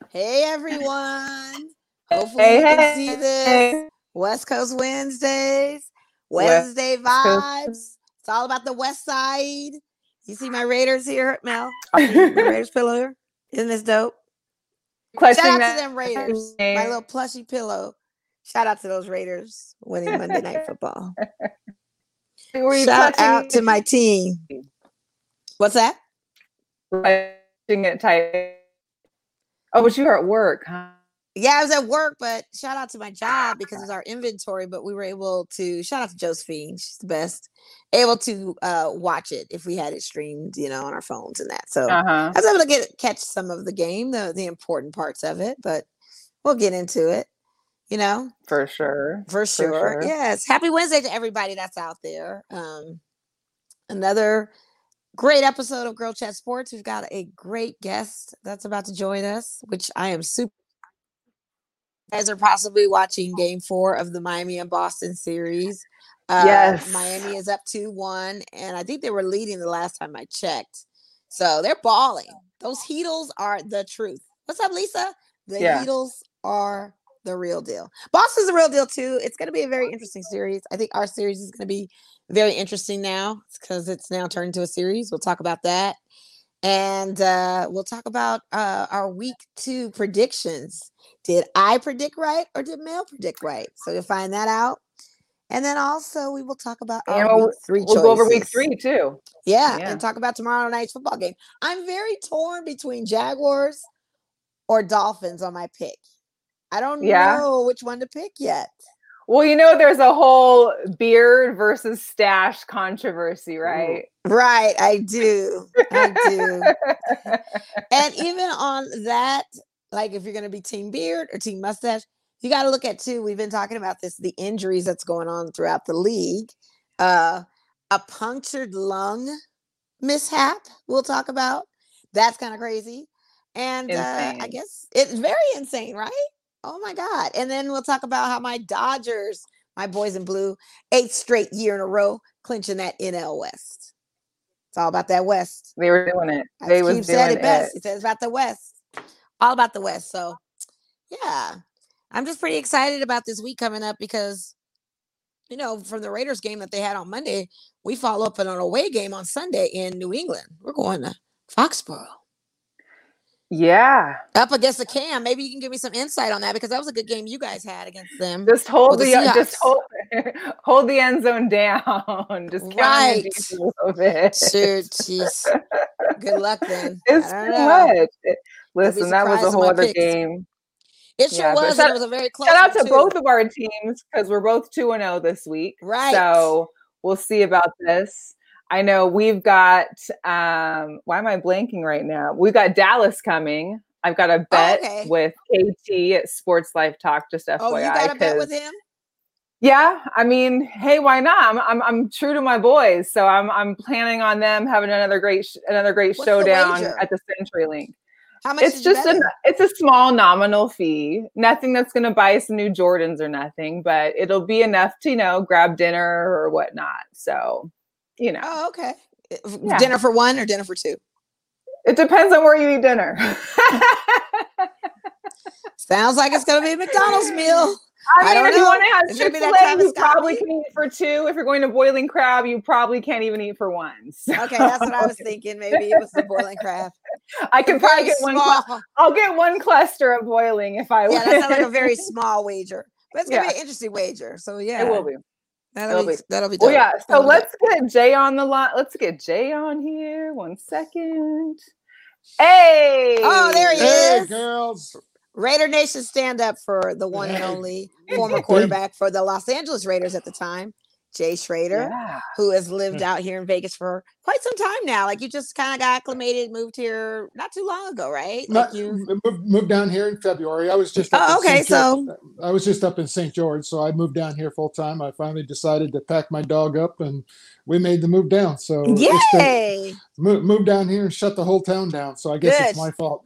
Hey everyone. Hopefully Hey, you can see this. hey. West Coast Wednesdays, West Wednesday Coast. vibes. It's all about the West Side. You see my Raiders here, Mel? See my Raiders pillow here? Isn't this dope? Shout Clutching out to that them Raiders. My name. little plushy pillow. Shout out to those Raiders winning Monday Night Football. Were you Shout clutching out to my team. What's that? Clutching it tight. Oh, but you were at work, huh? Yeah, I was at work, but shout out to my job because it's our inventory. But we were able to shout out to Josephine. She's the best. Able to watch it if we had it streamed, on our phones and that. So I was able to catch some of the game, the important parts of it. But we'll get into it. For sure. For sure. Yes. Happy Wednesday to everybody that's out there. Another great episode of Girl Chat Sports. We've got a great guest that's about to join us, which I am super. You guys are possibly watching Game 4 of the Miami and Boston series. Yes. Miami is up 2-1, and I think they were leading the last time I checked. So they're balling. Those Heatles are the truth. What's up, Lisa? The Heatles are the real deal. Boston's the real deal, too. It's going to be a very interesting series. I think our series is going to be very interesting now because it's now turned into a series. We'll talk about that. And we'll talk about our week 2 predictions. Did I predict right or did Mel predict right? So you'll find that out. And then also we will talk about our week 3 choices. We'll go over week 3 too. Yeah, and talk about tomorrow night's football game. I'm very torn between Jaguars or Dolphins on my pick. I don't know which one to pick yet. Well, there's a whole beard versus stash controversy, right? Right, I do. And even on that, like if you're going to be team beard or team mustache, you got to look at too. We've been talking about this, the injuries that's going on throughout the league. A punctured lung mishap we'll talk about. That's kind of crazy. And I guess it's very insane, right? Oh my God. And then we'll talk about how my Dodgers, my boys in blue, 8th straight year in a row, clinching that NL West. It's all about that West. They were doing it. They was doing it best. He said it's about the West. All about the West. So, yeah. I'm just pretty excited about this week coming up because, from the Raiders game that they had on Monday, we follow up on an away game on Sunday in New England. We're going to Foxborough. Yeah. Up against the Cam. Maybe you can give me some insight on that because that was a good game you guys had against them. Just hold hold the end zone down. Just count a little bit. Sure, jeez. Good luck then. It's too much. Listen, that was a whole other game. It sure was. And it was a very close. Shout out to both of our teams because we're both 2-0 this week. Right. So we'll see about this. I know we've got, why am I blanking right now? We've got Dallas coming. I've got a bet with KT at Sports Life Talk, just FYI. Oh, you got a bet with him? Yeah. I mean, hey, why not? I'm true to my boys. So I'm planning on them having another great showdown at the CenturyLink. How much it's just it's a small nominal fee. Nothing that's going to buy us new Jordans or nothing, but it'll be enough to, grab dinner or whatnot. So, Oh, okay. Yeah. Dinner for 1 or dinner for 2? It depends on where you eat dinner. Sounds like it's going to be a McDonald's meal. I mean, if you want to have Chick-fil-A, you probably can eat for 2. If you're going to Boiling Crab, you probably can't even eat for 1. So. Okay, that's what I was thinking. Maybe it was the Boiling Crab. I could probably get one. I'll get 1 cluster of boiling if I want. Yeah, that sounds like a very small wager, but it's gonna be an interesting wager. So yeah, it will be. That'll be. Well, yeah. So let's get Jay on the line. Let's get Jay on here. 1 second. Hey! Oh, there he is. Hey, girls. Raider Nation, stand up for the one and only former quarterback for the Los Angeles Raiders at the time, Jay Schroeder, who has lived out here in Vegas for quite some time now. Like you just kind of got acclimated, moved here not too long ago, right? Like you moved down here in February. I was just I was just up in St. George, so I moved down here full time. I finally decided to pack my dog up, and we made the move down. So yay! Move down here and shut the whole town down. So I guess it's my fault.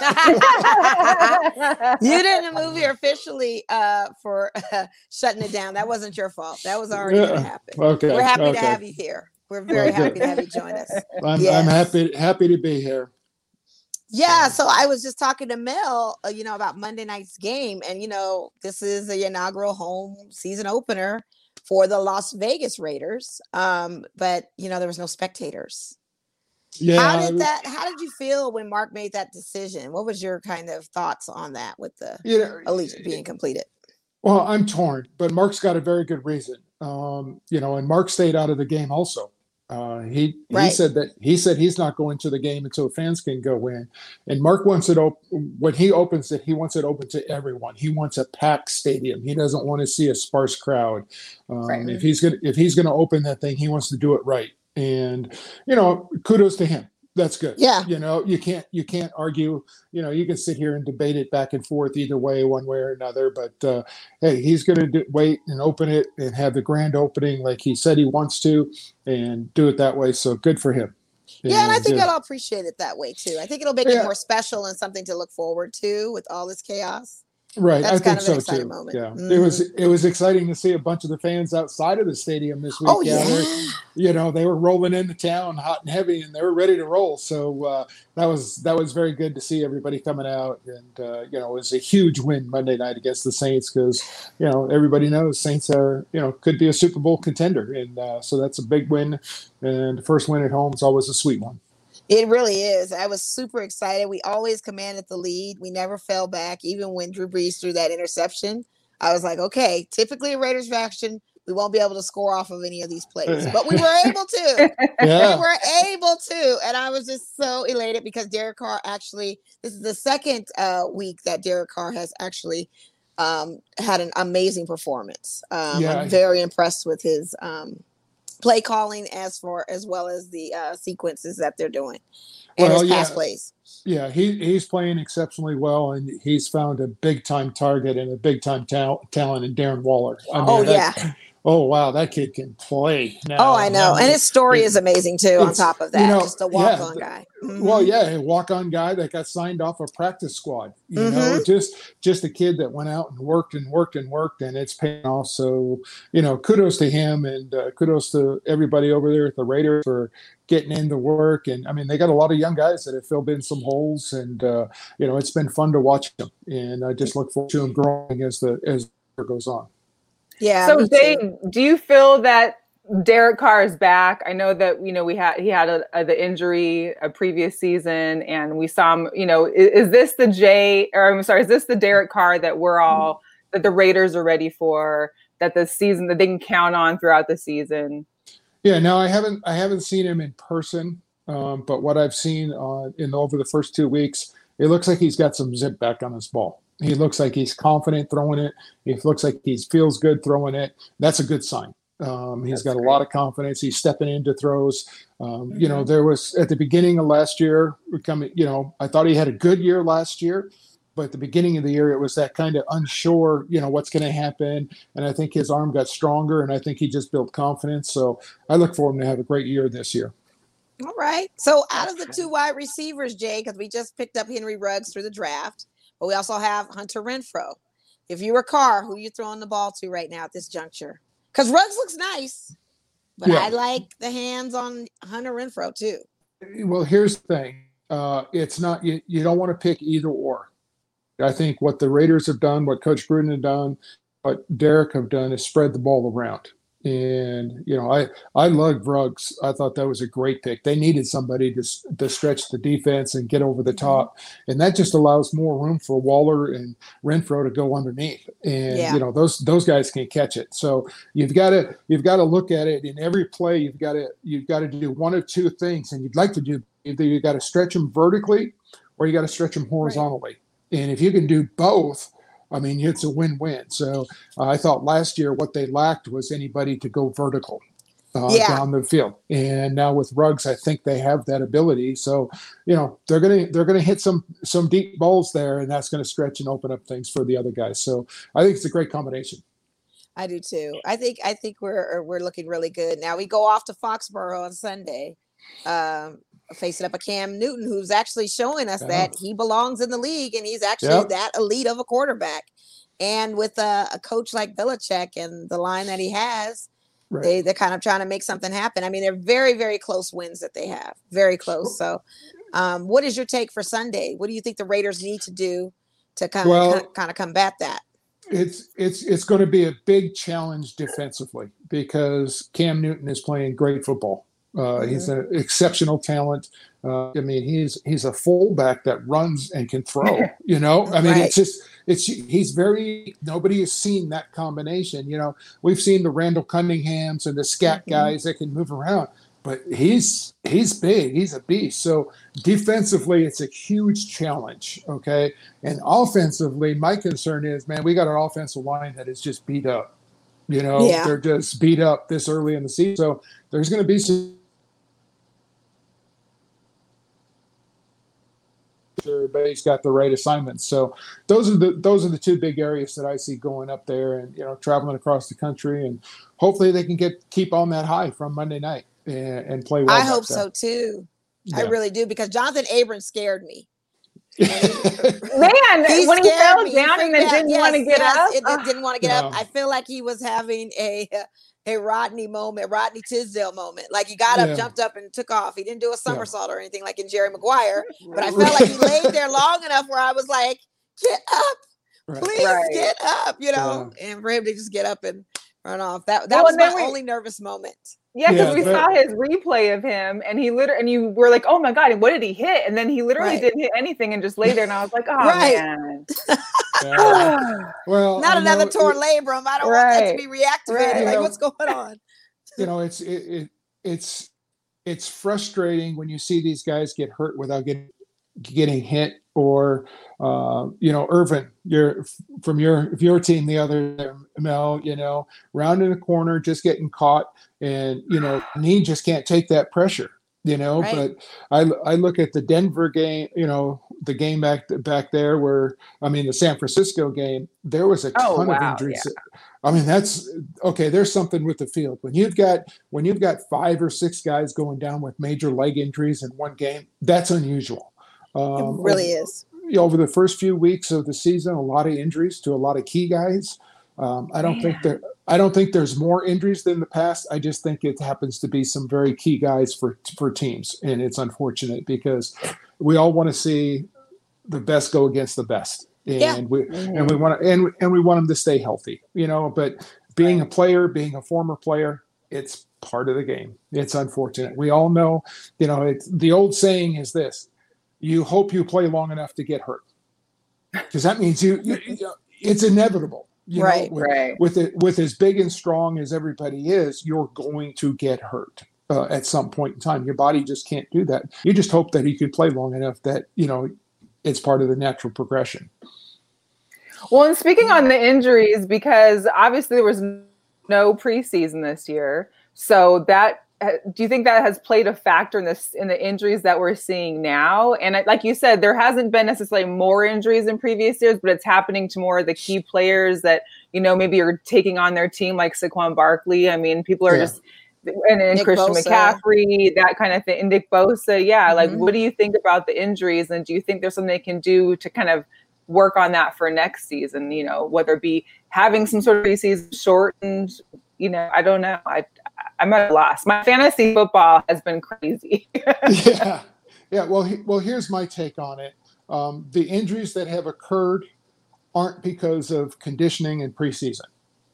You didn't move here officially for shutting it down. That wasn't your fault. That was already going to happen. Okay. We're happy to have you here. We're very happy to have you join us. I'm happy to be here. Yeah, so I was just talking to Mel, about Monday night's game, and this is the inaugural home season opener for the Las Vegas Raiders. But there was no spectators. Yeah. How did you feel when Mark made that decision? What was your kind of thoughts on that with the Allegiant being completed? Well, I'm torn, but Mark's got a very good reason. And Mark stayed out of the game also. He said he's not going to the game until fans can go in. And Mark wants it open. When he opens it, he wants it open to everyone. He wants a packed stadium. He doesn't want to see a sparse crowd. Right. If he's gonna open that thing, he wants to do it right. And kudos to him. That's good. Yeah. You can't argue. You can sit here and debate it back and forth either way, one way or another. But hey, he's going to wait and open it and have the grand opening like he said he wants to, and do it that way. So good for him. Yeah, and I think I'll appreciate it that way too. I think it'll make it more special and something to look forward to with all this chaos. Right, that's I think so too. Moment. Yeah, it was exciting to see a bunch of the fans outside of the stadium this week. Oh yeah, they were rolling into town hot and heavy, and they were ready to roll. So that was very good to see everybody coming out, and it was a huge win Monday night against the Saints because everybody knows Saints are could be a Super Bowl contender, and so that's a big win, and the first win at home is always a sweet one. It really is. I was super excited. We always commanded the lead. We never fell back, even when Drew Brees threw that interception. I was like, okay, typically a Raiders faction, we won't be able to score off of any of these plays. But we were able to. Yeah. We were able to. And I was just so elated because Derek Carr this is the second week that Derek Carr has actually had an amazing performance. I'm very impressed with his play calling as well as the sequences that they're doing and his pass plays. Yeah, he's playing exceptionally well, and he's found a big time target and a big time talent in Darren Waller. Oh, wow, that kid can play now. Oh, I know. And his story is amazing, too, on top of that. Just a walk-on guy. Mm-hmm. Well, a walk-on guy that got signed off a practice squad. Just a kid that went out and worked, and it's paying off. So, kudos to him, and kudos to everybody over there at the Raiders for getting into work. And, I mean, they got a lot of young guys that have filled in some holes, and, it's been fun to watch them. And I just look forward to them growing as the year goes on. Yeah. So, Jay, do you feel that Derek Carr is back? I know that he had the injury a previous season, and we saw him. Is this the is this the Derek Carr that that the Raiders are ready for? That the season that they can count on throughout the season? Yeah. No, I haven't seen him in person, but what I've seen over the first 2 weeks, it looks like he's got some zip back on his ball. He looks like he's confident throwing it. He looks like he feels good throwing it. That's a good sign. He's got a lot of confidence. He's stepping into throws. There was at the beginning of last year, I thought he had a good year last year, but at the beginning of the year, it was that kind of unsure, what's going to happen. And I think his arm got stronger, and I think he just built confidence. So I look for him to have a great year this year. All right. So out of the two wide receivers, Jay, because we just picked up Henry Ruggs through the draft, but we also have Hunter Renfrow. If you were Carr, who are you throwing the ball to right now at this juncture? Because Ruggs looks nice, but I like the hands on Hunter Renfrow too. Well, here's the thing. It's not you don't want to pick either or. I think what the Raiders have done, what Coach Gruden has done, what Derek have done is spread the ball around. And, I loved Ruggs. I thought that was a great pick. They needed somebody to stretch the defense and get over the top. And that just allows more room for Waller and Renfrow to go underneath. And, those guys can catch it. So you've got to look at it in every play. You've got to do one of two things. And you'd like to do either you got to stretch them vertically or you got to stretch them horizontally. Right. And if you can do both, I mean, it's a win-win. So I thought last year what they lacked was anybody to go vertical down the field. And now with Ruggs, I think they have that ability. So, they're gonna hit some deep balls there, and that's going to stretch and open up things for the other guys. So I think it's a great combination. I do too. I think we're looking really good. Now we go off to Foxborough on Sunday. Facing up a Cam Newton, who's actually showing us that he belongs in the league and he's actually that elite of a quarterback. And with a coach like Belichick and the line that he has, they're kind of trying to make something happen. I mean, they're very, very close wins that they have. Very close. So What is your take for Sunday? What do you think the Raiders need to do to kind of combat that? It's going to be a big challenge defensively because Cam Newton is playing great football. He's an exceptional talent. I mean, he's a fullback that runs and can throw. You know, I mean, nobody has seen that combination. You know, we've seen the Randall Cunninghams and the scat guys that can move around, but he's big. He's a beast. So defensively, it's a huge challenge. Okay, and offensively, my concern is, man, we got an offensive line that is just beat up. You know, they're just beat up this early in the season. So there's going to be some. Everybody's got the right assignments. So those are the two big areas that I see going up there, and traveling across the country, and hopefully they can keep on that high from Monday night and play well. I hope so too. Yeah. I really do, because Jonathan Abrams scared me. Man, when he fell down and then didn't want to get up. Didn't want to get up. I feel like he was having a Rodney Tisdale moment. Like he got up, jumped up, and took off. He didn't do a somersault or anything like in Jerry Maguire, but I felt like he laid there long enough where I was like, get up, please get up, and for him to just get up and run off. That was my only nervous moment. Yeah, because we saw his replay of him, and and you were like, "Oh my god, what did he hit?" And then he literally didn't hit anything and just lay there. And I was like, "Oh man." Well, not another torn labrum. I don't want that to be reactivated. Like, what's going on? It's frustrating when you see these guys get hurt without getting hit, or Irvin, from your team the other day, Mel, rounding the corner, just getting caught, and he just can't take that pressure, But I look at the Denver game, the game back there where, the San Francisco game, there was a ton of injuries. Yeah. I mean, that's okay. There's something with the field when you've got 5 or 6 guys going down with major leg injuries in one game. That's unusual. It really is. Over the first few weeks of the season, a lot of injuries to a lot of key guys. I don't think there's more injuries than the past. I just think it happens to be some very key guys for teams, and it's unfortunate because we all want to see the best go against the best, and we want them to stay healthy, But being a player, being a former player, it's part of the game. It's unfortunate. We all know, it's the old saying is this. You hope you play long enough to get hurt, because that means it's inevitable. With as big and strong as everybody is, you're going to get hurt at some point in time. Your body just can't do that. You just hope that you can play long enough that it's part of the natural progression. Well, and speaking on the injuries, because obviously there was no preseason this year, so that. Do you think that has played a factor in the injuries that we're seeing now? And like you said, there hasn't been necessarily more injuries in previous years, but it's happening to more of the key players that, maybe are taking on their team, like Saquon Barkley. I mean, people are just, and Christian Bosa. McCaffrey, that kind of thing, and Nick Bosa. Yeah. Like, what do you think about the injuries? And do you think there's something they can do to kind of work on that for next season, whether it be having some sort of preseason shortened, I don't know. I'm at a loss. My fantasy football has been crazy. Yeah. Well, here's my take on it. The injuries that have occurred aren't because of conditioning in preseason.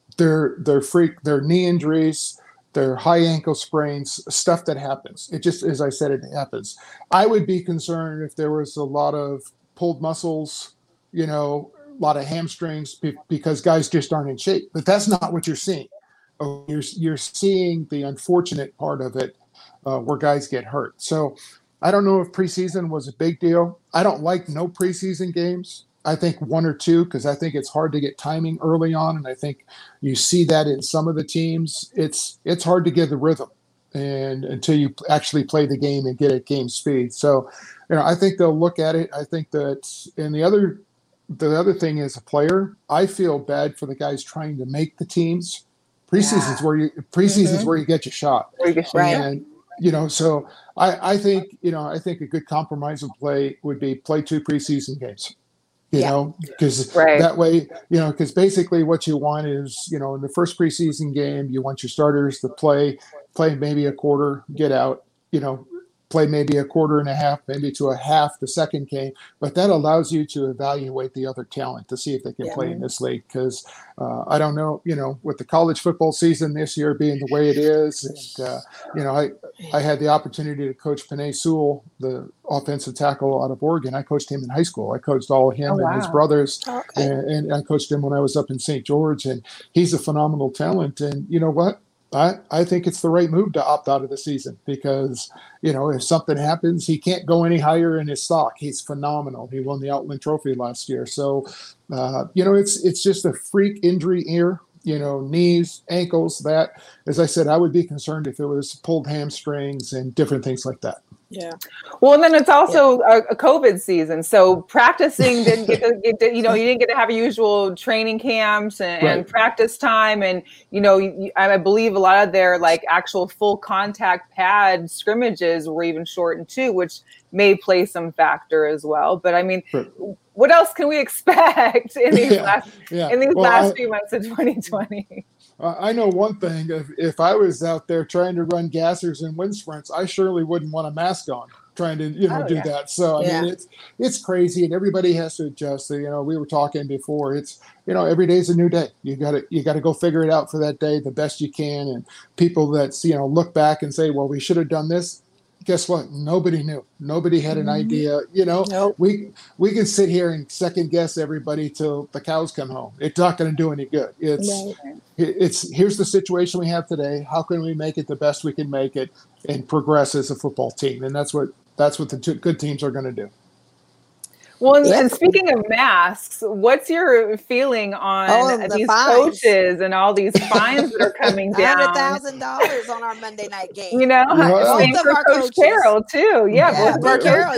They're knee injuries, they're high ankle sprains, stuff that happens. It just, as I said, it happens. I would be concerned if there was a lot of pulled muscles, a lot of hamstrings because guys just aren't in shape. But that's not what you're seeing. You're seeing the unfortunate part of it where guys get hurt. So I don't know if preseason was a big deal. I don't like no preseason games. I think 1 or 2, because I think it's hard to get timing early on. And I think you see that in some of the teams. It's hard to get the rhythm and until you actually play the game and get at game speed. So, I think they'll look at it. I think that, and the other thing is a player, I feel bad for the guys trying to make the teams. Preseason's where you get your shot. And so I think a good compromise of play would be play 2 preseason games. Because that way, because basically what you want is, in the first preseason game, you want your starters to play maybe a quarter, get out, play maybe a quarter and a half, maybe to a half the second game, but that allows you to evaluate the other talent to see if they can play in this league. Because I don't know, with the college football season this year being the way it is, and I had the opportunity to coach Penei Sewell, the offensive tackle out of Oregon. I coached him in high school. I coached all of him and his brothers, and I coached him when I was up in St. George, and he's a phenomenal talent. And you know what? I think it's the right move to opt out of the season because, if something happens, he can't go any higher in his stock. He's phenomenal. He won the Outland Trophy last year. So, it's just a freak injury here, knees, ankles, that, as I said, I would be concerned if it was pulled hamstrings and different things like that. Yeah. Well, and then it's also a COVID season. So practicing didn't get to, you didn't get to have usual training camps and practice time. And, I believe a lot of their like actual full contact pad scrimmages were even shortened too, which may play some factor as well. But I mean, what else can we expect in these last few months of 2020? I know one thing. If I was out there trying to run gassers and wind sprints, I surely wouldn't want a mask on trying to, do that. So, I mean, it's crazy and everybody has to adjust. We were talking before. It's, every day's a new day. You got to go figure it out for that day the best you can. And people that, look back and say, well, we should have done this. Guess what? Nobody knew. Nobody had an idea. Nope. We can sit here and second guess everybody till the cows come home. It's not going to do any good. It's here's the situation we have today. How can we make it the best we can make it and progress as a football team? And that's what the good teams are going to do. Well, and speaking of masks, what's your feeling on these fines. coaches and all these fines that are coming down? $100,000 on our Monday night game. Same for Coach Carroll too. Pete Carroll.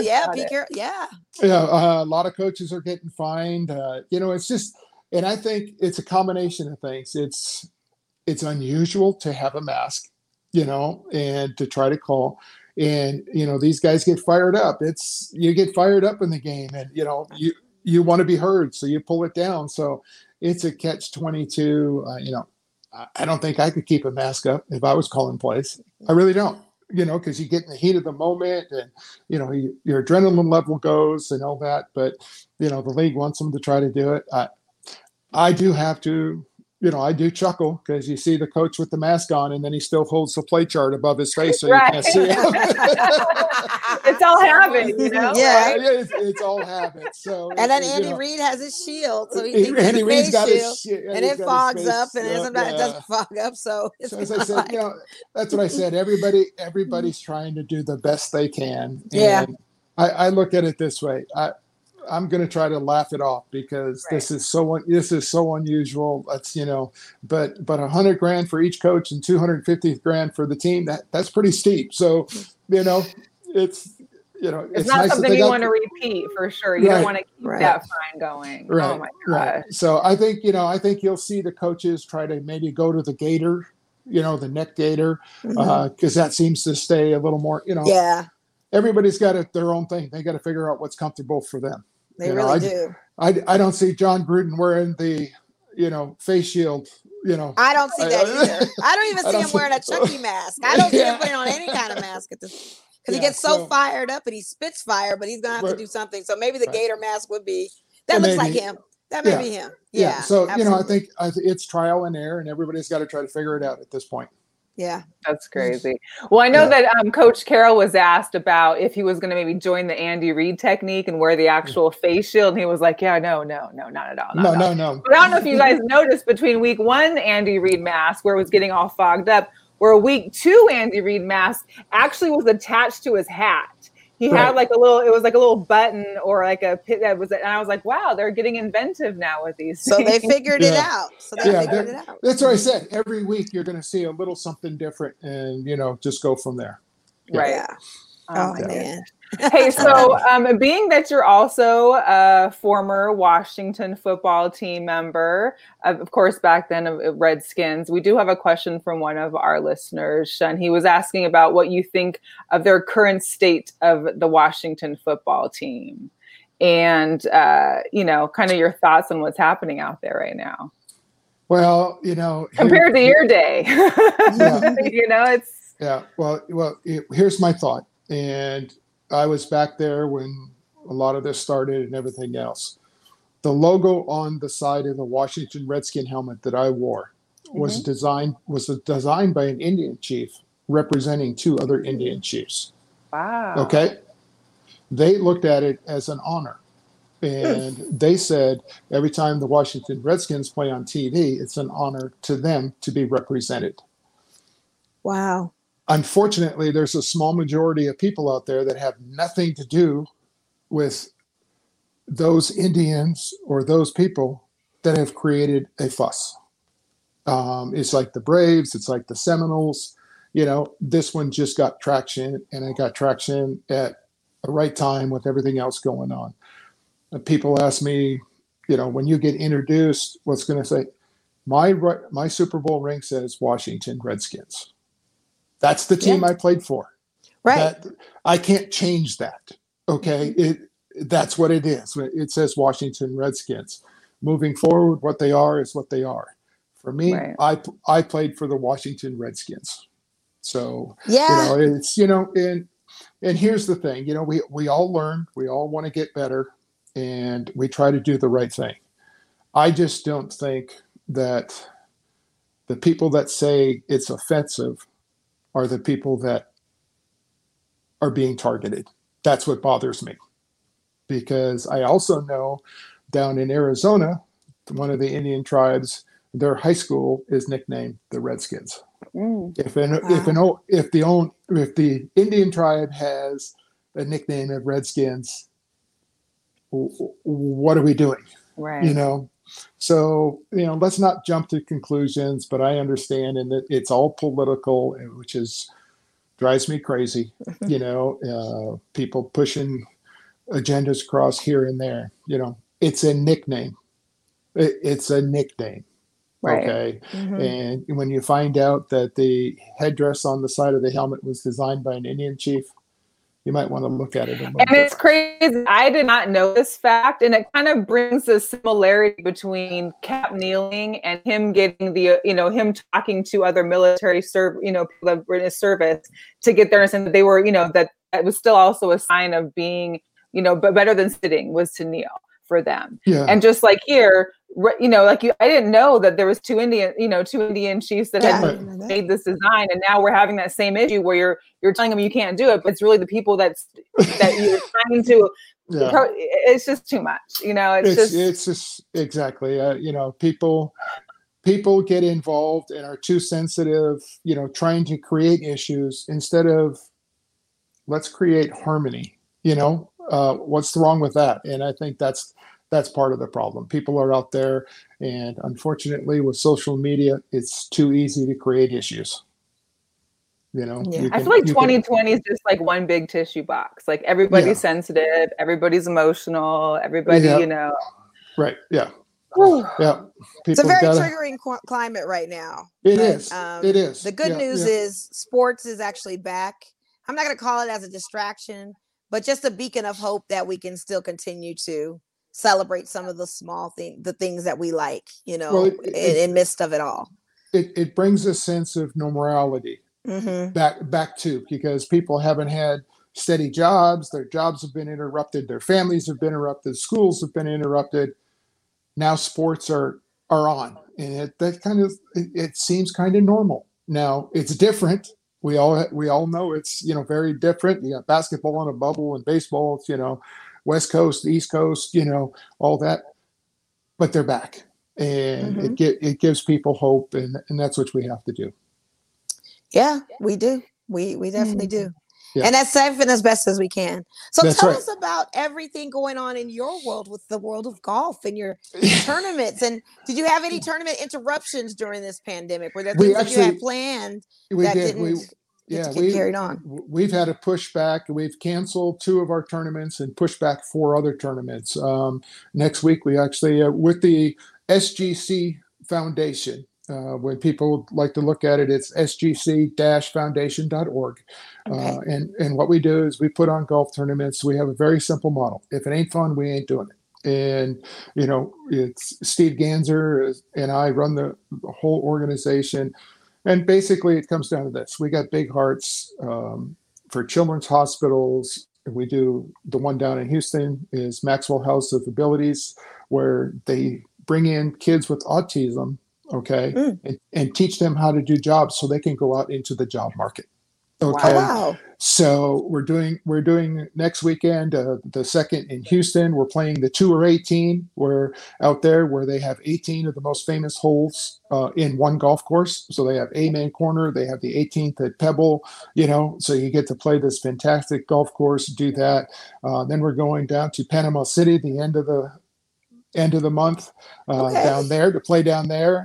A lot of coaches are getting fined. It's just, and I think it's a combination of things. It's unusual to have a mask, and to try to call. And, these guys get fired up. You get fired up in the game and, you want to be heard. So you pull it down. So it's a catch-22. I don't think I could keep a mask up if I was calling plays. I really don't, because you get in the heat of the moment and, your adrenaline level goes and all that. But, the league wants them to try to do it. I do have to. I do chuckle because you see the coach with the mask on and then he still holds the play chart above his face so you can't see it. It's all habit, Yeah. It's all habit. So, and then Andy Reid has his shield. So he thinks Andy Reid's got his shield. And it fogs up and then sometimes it doesn't fog up. So as I said, that's what I said. Everybody's trying to do the best they can. And I look at it this way. I'm going to try to laugh it off because this is so unusual. That's, but $100,000 for each coach and $250,000 for the team. That's pretty steep. So, it's not nice something you want to repeat for sure. You don't want to keep that fine going. Right. Oh my gosh. So I think you'll see the coaches try to maybe go to the gator, the neck gator, because that seems to stay a little more, everybody's got their own thing. They got to figure out what's comfortable for them. They really do. I don't see John Gruden wearing the, face shield, I don't see that either. I don't even see him wearing a Chucky mask. I don't see him putting on any kind of mask at this. Because he gets so fired up and he spits fire, but he's going to have to do something. So maybe the gator mask would be, that looks like him. That may be him. Yeah. So, I think it's trial and error and everybody's got to try to figure it out at this point. Yeah. That's crazy. Well, I know that Coach Carroll was asked about if he was going to maybe join the Andy Reid technique and wear the actual face shield. And he was like, no, not at all. No. But I don't know if you guys noticed between week 1 Andy Reid mask where it was getting all fogged up, where week 2 Andy Reid mask actually was attached to his hat. He had it was like a little button or like a pit that was, and I was like, wow, they're getting inventive now with these things. So they figured it out. That's what I said. Every week you're going to see a little something different and, just go from there. Right. Yeah. Oh, man. Hey, so being that you're also a former Washington football team member, of course, back then of Redskins, we do have a question from one of our listeners, and he was asking about what you think of their current state of the Washington football team and, kind of your thoughts on what's happening out there right now. Well, compared to your day, it's. Yeah. Well, here's my thought. and I was back there when a lot of this started and everything else. The logo on the side of the Washington Redskin helmet that I wore was designed by an Indian chief representing 2 other Indian chiefs. Wow. Okay. They looked at it as an honor. And they said every time the Washington Redskins play on TV, it's an honor to them to be represented. Wow. Unfortunately, there's a small majority of people out there that have nothing to do with those Indians or those people that have created a fuss. It's like the Braves, it's like the Seminoles. This one just got traction, and it got traction at the right time with everything else going on. And people ask me, when you get introduced, what's going to say? My Super Bowl ring says Washington Redskins. That's the team I played for. Right. I can't change that. Okay. That's what it is. It says Washington Redskins. Moving forward, what they are is what they are. For me, I played for the Washington Redskins. So, it's, and here's the thing, we all learn, we all want to get better, and we try to do the right thing. I just don't think that the people that say it's offensive are the people that are being targeted. That's what bothers me. Because I also know down in Arizona, one of the Indian tribes, their high school is nicknamed the Redskins. If the Indian tribe has a nickname of Redskins, what are we doing? Right. So let's not jump to conclusions. But I understand, and it's all political, which drives me crazy. People pushing agendas across here and there. It's a nickname. It's a nickname. Right. Okay. And when you find out that the headdress on the side of the helmet was designed by an Indian chief, you might want to look at it a little bit. And it's crazy. I did not know this fact. And it kind of brings a similarity between Cap kneeling and him getting him talking to other military people that were in his service to get there and saying that they were, that it was still also a sign of being, but better than sitting was to kneel for them. Yeah. And just like here, I didn't know that there was two Indian chiefs that had made this design, and now we're having that same issue where you're telling them you can't do it, but it's really the people that you're trying to. Yeah. It's just too much, It's just exactly. People get involved and are too sensitive. Trying to create issues instead of let's create harmony. What's wrong with that? And I think that's part of the problem. People are out there, and unfortunately with social media, it's too easy to create issues. I feel like 2020 is just like one big tissue box. Like everybody's sensitive, everybody's emotional, everybody, Right. Yeah. Yeah. It's a very triggering climate right now. It is. The good news is sports is actually back. I'm not going to call it as a distraction, but just a beacon of hope that we can still continue to celebrate some of the small things, the things that we like, in midst of it all. It brings a sense of normality back to, because people haven't had steady jobs. Their jobs have been interrupted. Their families have been interrupted. Schools have been interrupted. Now sports are on, and it seems kind of normal. Now it's different. We all know it's, very different. You got basketball on a bubble and baseball, it's, West Coast, East Coast, all that, but they're back, and it gives people hope, and that's what we have to do. Yeah, we do. We definitely do. Yeah. And that's safe and as best as we can. So tell us about everything going on in your world with the world of golf and your tournaments. And did you have any tournament interruptions during this pandemic? Were there things that you had planned that didn't get carried on? We've had a pushback. We've canceled 2 of our tournaments and pushed back 4 other tournaments. Next week, we actually, with the SGC Foundation, when people like to look at it, it's sgc-foundation.org. Okay. And what we do is we put on golf tournaments. We have a very simple model. If it ain't fun, we ain't doing it. And, it's Steve Ganser and I run the whole organization. And basically it comes down to this. We got big hearts for children's hospitals. We do the one down in Houston is Maxwell House of Abilities, where they bring in kids with autism, okay, and teach them how to do jobs so they can go out into the job market. Okay. Wow. So we're doing next weekend, the second in Houston. We're playing the Tour 18. We're out there where they have 18 of the most famous holes in one golf course. So they have Amen Corner. They have the 18th at Pebble, so you get to play this fantastic golf course, do that. Then we're going down to Panama City, the end of the month, down there to play down there.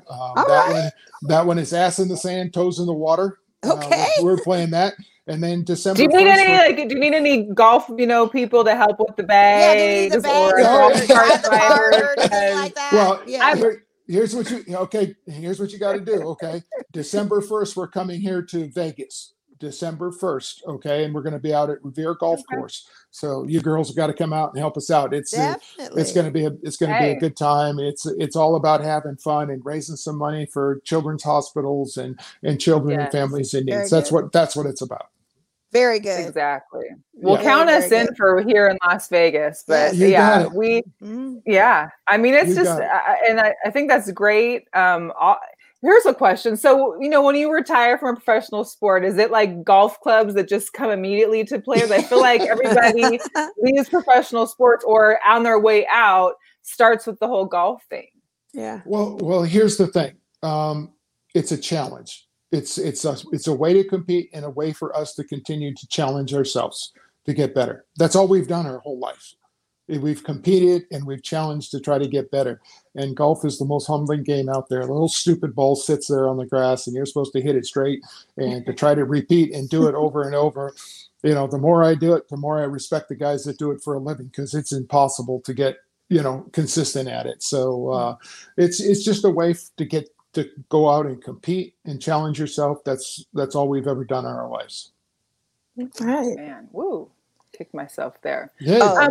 That one is ass in the sand, toes in the water. Okay. We're playing that. And then December. Do you need any golf, people to help with the bags or golf cart or anything like that? Well, here's what you got to do. Okay. December 1st, we're coming here to Vegas. December 1st. Okay. And we're going to be out at Revere Golf Course. So you girls have got to come out and help us out. It's going to be a good time. It's all about having fun and raising some money for children's hospitals and children and families in need. That's what it's about. Very good. Exactly. Well, count us in for here in Las Vegas, but I mean, it's just, and I think that's great. Here's a question. So, when you retire from a professional sport, is it like golf clubs that just come immediately to players? I feel like everybody leaves professional sports or on their way out starts with the whole golf thing. Yeah. Well, here's the thing. It's a challenge. It's a way to compete and a way for us to continue to challenge ourselves to get better. That's all we've done our whole life. We've competed and we've challenged to try to get better. And golf is the most humbling game out there. The little stupid ball sits there on the grass and you're supposed to hit it straight and to try to repeat and do it over and over. The more I do it, the more I respect the guys that do it for a living, because it's impossible to get, consistent at it. So it's just a way to go out and compete and challenge yourself. That's all we've ever done in our lives. All right. Man, woo. Kick myself there. Yeah,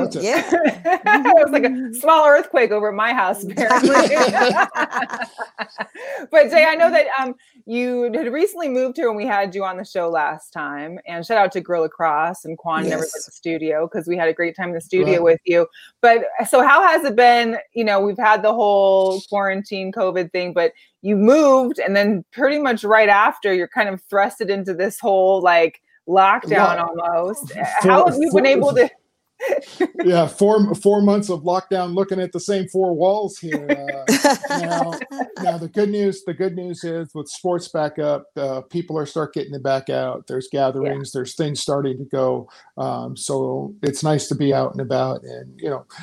it was like a small earthquake over at my house, apparently. But Jay, I know that you had recently moved here when we had you on the show last time, and shout out to Gorilla Cross and Quan and everybody at the studio, because we had a great time in the studio with you. But so how has it been? We've had the whole quarantine COVID thing, but you moved, and then pretty much right after, you're kind of thrusted into this whole lockdown almost. How have you been able to? 4 months of lockdown, looking at the same four walls here. Now the good news is with sports back up, people are start getting it back out. There's gatherings, there's things starting to go. So it's nice to be out and about, and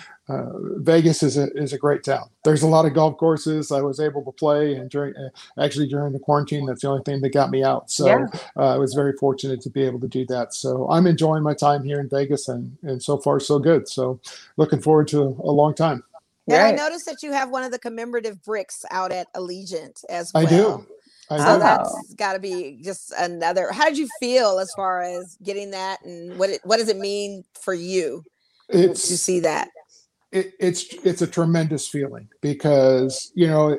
Vegas is a great town. There's a lot of golf courses I was able to play, and during the quarantine, that's the only thing that got me out. So I was very fortunate to be able to do that. So I'm enjoying my time here in Vegas, and so far so good. So looking forward to a long time. And I noticed that you have one of the commemorative bricks out at Allegiant as well. I do. So that's got to be just another. How did you feel as far as getting that, and what does it mean for you to see that? It's a tremendous feeling, because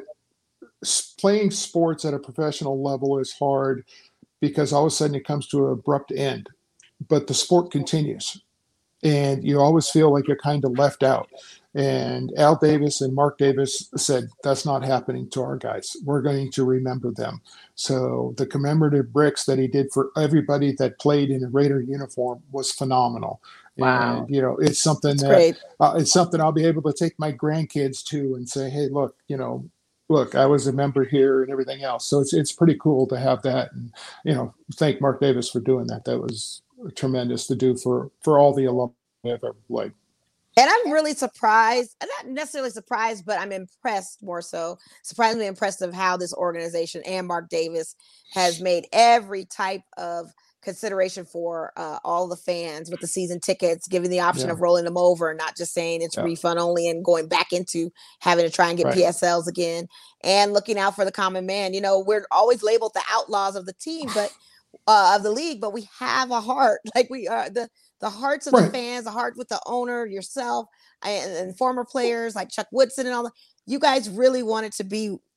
playing sports at a professional level is hard, because all of a sudden it comes to an abrupt end, but the sport continues, and you always feel like you're kind of left out. And Al Davis and Mark Davis said, that's not happening to our guys. We're going to remember them. So the commemorative bricks that he did for everybody that played in a Raider uniform was phenomenal. Wow. And, it's something it's something I'll be able to take my grandkids to and say, hey, look, I was a member here and everything else. So it's pretty cool to have that. And, thank Mark Davis for doing that. That was tremendous to do for all the alumni I've ever played. And I'm really surprised, not necessarily surprised, but I'm impressed, more so surprisingly impressed of how this organization and Mark Davis has made every type of consideration for all the fans with the season tickets, giving the option of rolling them over and not just saying it's refund only and going back into having to try and get PSLs again, and looking out for the common man. We're always labeled the outlaws of the team, but of the league, but we have a heart. Like, we are the hearts of the fans, the heart with the owner, yourself, and former players like Chuck Woodson and all that. You guys really wanted to be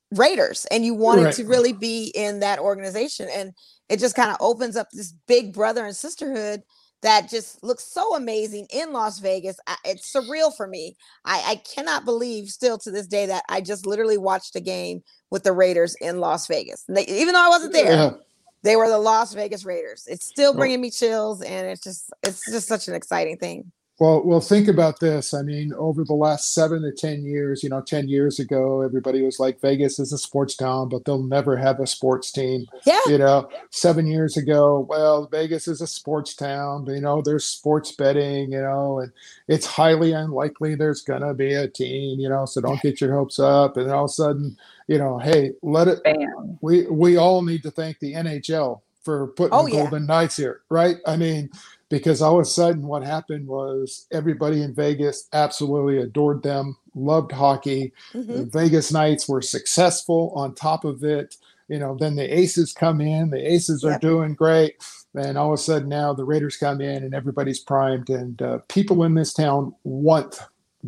Raiders and you wanted to really be in that organization. And it just kind of opens up this big brother and sisterhood that just looks so amazing in Las Vegas. It's surreal for me. I cannot believe still to this day that I just literally watched a game with the Raiders in Las Vegas. Even though I wasn't there, they were the Las Vegas Raiders. It's still bringing me chills, and it's just such an exciting thing. Well, think about this. I mean, over the last 7 to 10 years, 10 years ago, everybody was like, Vegas is a sports town, but they'll never have a sports team. Yeah. 7 years ago, well, Vegas is a sports town, but, there's sports betting, and it's highly unlikely there's going to be a team, so don't get your hopes up. And all of a sudden, hey, let it, bam. We all need to thank the NHL for putting the Golden Knights here, right? I mean, because all of a sudden what happened was everybody in Vegas absolutely adored them, loved hockey. The Vegas Knights were successful on top of it. Then the Aces come in, the Aces are doing great. And all of a sudden now the Raiders come in and everybody's primed. And people in this town want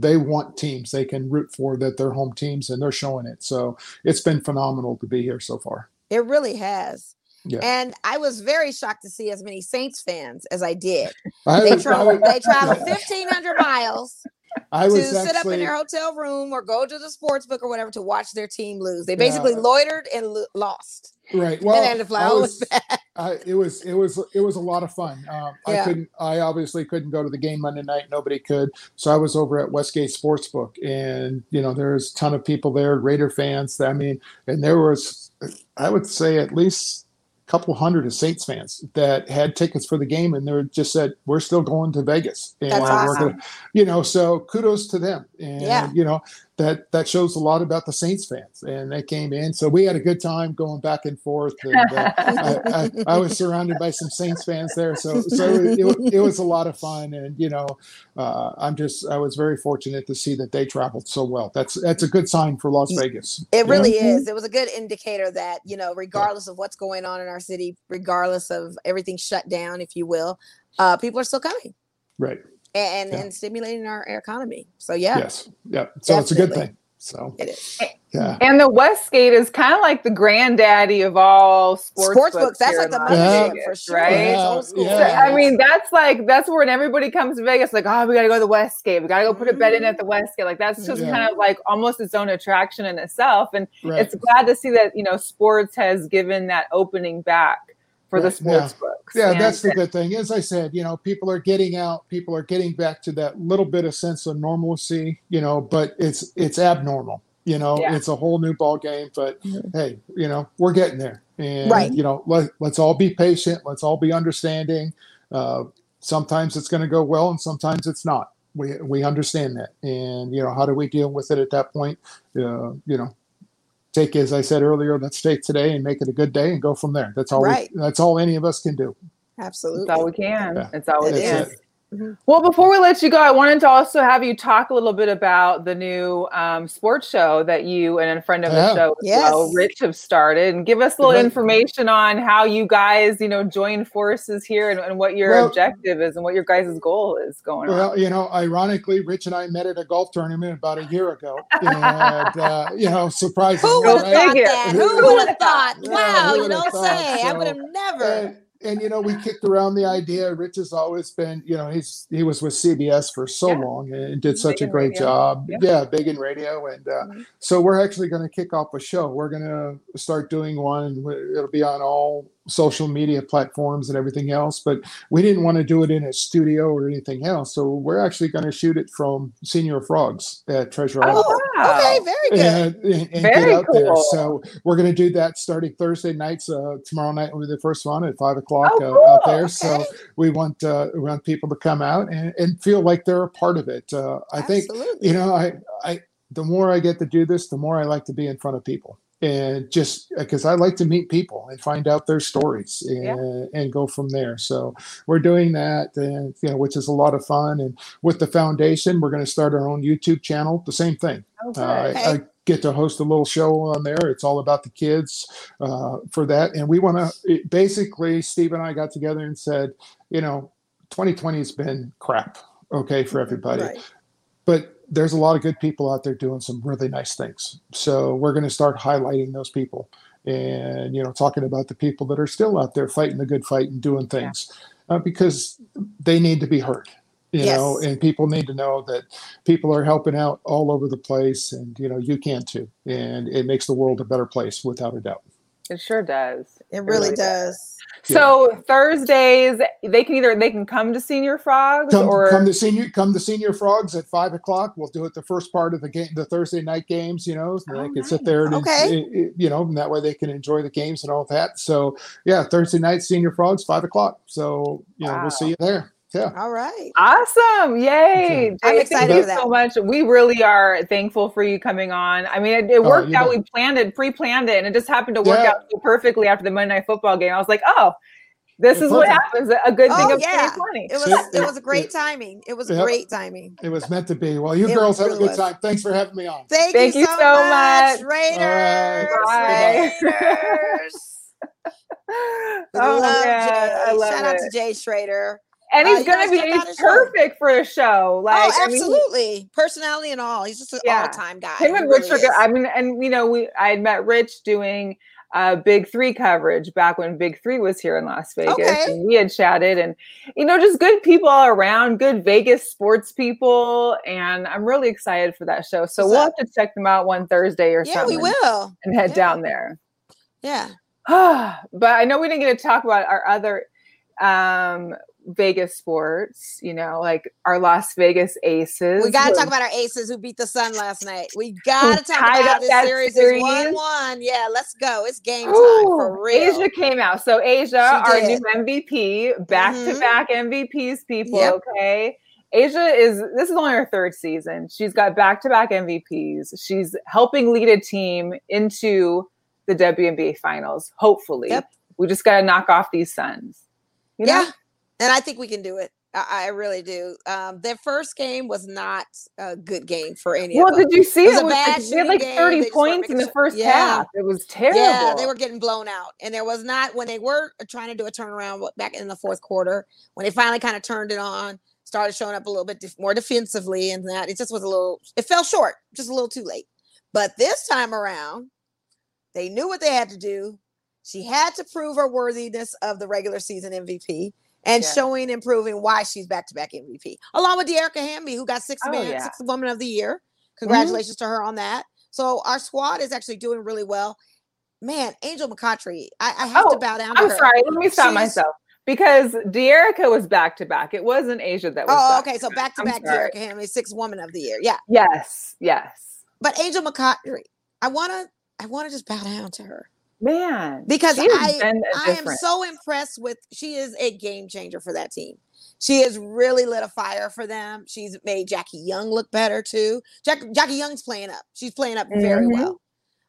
teams they can root for, that they're home teams, and they're showing it. So it's been phenomenal to be here so far. It really has. Yeah. And I was very shocked to see as many Saints fans as I did. They traveled 1,500 miles to sit up in their hotel room or go to the sports book or whatever to watch their team lose. They basically loitered and lost. Right. Well, and they had to fly all the way back. It was a lot of fun. I obviously couldn't go to the game Monday night. Nobody could. So I was over at Westgate Sportsbook, and there's a ton of people there, Raider fans. And there was, I would say, at least couple hundred of Saints fans that had tickets for the game, and they just said, we're still going to Vegas. And that's awesome. So kudos to them. And, that shows a lot about the Saints fans, and they came in. So we had a good time going back and forth. And I was surrounded by some Saints fans there. So it was a lot of fun. And, I was very fortunate to see that they traveled so well. That's a good sign for Las Vegas. It really is. It was a good indicator that, regardless of what's going on in our city, regardless of everything shut down, if you will, people are still coming. Right. And stimulating our economy. So yes. Yeah. So definitely. It's a good thing. So it is. Yeah. And the Westgate is kind of like the granddaddy of all sports books. That's like the mothership for sure. Right. It's old school. So, I mean, that's when everybody comes to Vegas, like, oh, we got to go to the Westgate. We got to go put a bet in at the Westgate. Like that's just kind of like almost its own attraction in itself. And it's glad to see that, sports has given that opening back for the sports books. Yeah, that's the good thing. As I said, people are getting out, people are getting back to that little bit of sense of normalcy, but it's abnormal. It's a whole new ball game, but hey, we're getting there. And let's all be patient, let's all be understanding. Sometimes it's going to go well and sometimes it's not. We understand that. And how do we deal with it at that point? Take, as I said earlier, let's take today and make it a good day and go from there. That's all. That's all any of us can do. Absolutely, that's all we can. That's all it is. Mm-hmm. Well, before we let you go, I wanted to also have you talk a little bit about the new sports show that you and a friend of the show, Rich, have started, and give us a little information on how you guys, join forces here and what your objective is and what your guys' goal is going on. Well, ironically, Rich and I met at a golf tournament about a year ago, and surprisingly, who would have thought that? Who would have thought? Wow, you don't say. I would have never. And we kicked around the idea. Rich has always been, he was with CBS for so long and did such a great job. Yeah, big in radio. And so we're actually going to kick off a show. We're going to start doing one. It'll be on all social media platforms and everything else. But we didn't want to do it in a studio or anything else. So we're actually going to shoot it from Senior Frogs at Treasure Island. Oh, wow. Okay, very good. And very get out there. So we're going to do that starting Thursday nights. Tomorrow night will be the first one at 5 o'clock out there. Okay. So we want people to come out and feel like they're a part of it. I think, the more I get to do this, the more I like to be in front of people. And just because I like to meet people and find out their stories and go from there. So we're doing that, and which is a lot of fun. And with the foundation, we're going to start our own YouTube channel. The same thing. Okay. I get to host a little show on there. It's all about the kids for that. And we want to basically, Steve and I got together and said, 2020 has been crap. Okay, for everybody. Right. but there's a lot of good people out there doing some really nice things. So we're going to start highlighting those people and, talking about the people that are still out there fighting the good fight and doing things because they need to be heard, and people need to know that people are helping out all over the place and, you can too. And it makes the world a better place without a doubt. It sure does. It really does. So Thursdays, they can come to Senior Frogs come to Senior Frogs at 5:00. We'll do it the first part of the game, the Thursday night games. They can sit there and and that way they can enjoy the games and all that. So Thursday night Senior Frogs 5:00. So we'll see you there. Yeah. All right. Awesome. Yay. I'm excited Thank for that. So much. We really are thankful for you coming on. I mean, it worked out. We pre-planned it, and it just happened to work out so perfectly after the Monday Night Football game. I was like, this is what happens. A good thing of 2020. It was a great timing. It was great timing. It was meant to be. Well, you girls have a good time. Thanks for having me on. Thank you so much. Raiders. Bye. I love Shout out to Jay Schrader. And he's going to be perfect for a show. Absolutely. Personality and all. He's just an all-time guy. Him and Rich are good. I mean, and I had met Rich doing Big 3 coverage back when Big 3 was here in Las Vegas. Okay. And we had chatted and, just good people all around, good Vegas sports people. And I'm really excited for that show. So we'll have to check them out one Thursday or something. Yeah, we will. And head down there. Yeah. But I know we didn't get to talk about our other Vegas sports, like our Las Vegas Aces. We got to talk about our Aces who beat the Sun last night. We got to talk about this series. It's 1-1. Yeah, let's go. It's game time for real. Asia came out. So Asia, our new MVP, back-to-back MVPs, people, okay? Asia this is only her third season. She's got back-to-back MVPs. She's helping lead a team into the WNBA finals, hopefully. Yep. We just got to knock off these Suns. Yeah. And I think we can do it. I really do. Their first game was not a good game for any of them. Well, did you see it? They had like 30 points in the first half. It was terrible. Yeah, they were getting blown out. And there was not, when they were trying to do a turnaround back in the fourth quarter, when they finally kind of turned it on, started showing up a little bit more defensively and that, it just was it fell short, just a little too late. But this time around, they knew what they had to do. She had to prove her worthiness of the regular season MVP. And showing and proving why she's back-to-back MVP. Along with Dearica Hamby, who got Sixth Woman of the Year. Congratulations to her on that. So our squad is actually doing really well. Man, Angel McCoughtry, I have to bow down to her. I'm sorry. Let me stop myself. Because Dearica was back-to-back. It wasn't Asia that was okay. So back-to-back Dearica Hamby, Sixth Woman of the Year. Yeah. Yes. But Angel McCoughtry, I wanna just bow down to her. Man, because I am so impressed with, she is a game changer for that team. She has really lit a fire for them. She's made Jackie Young look better too. Jackie Young's playing up. She's playing up very well.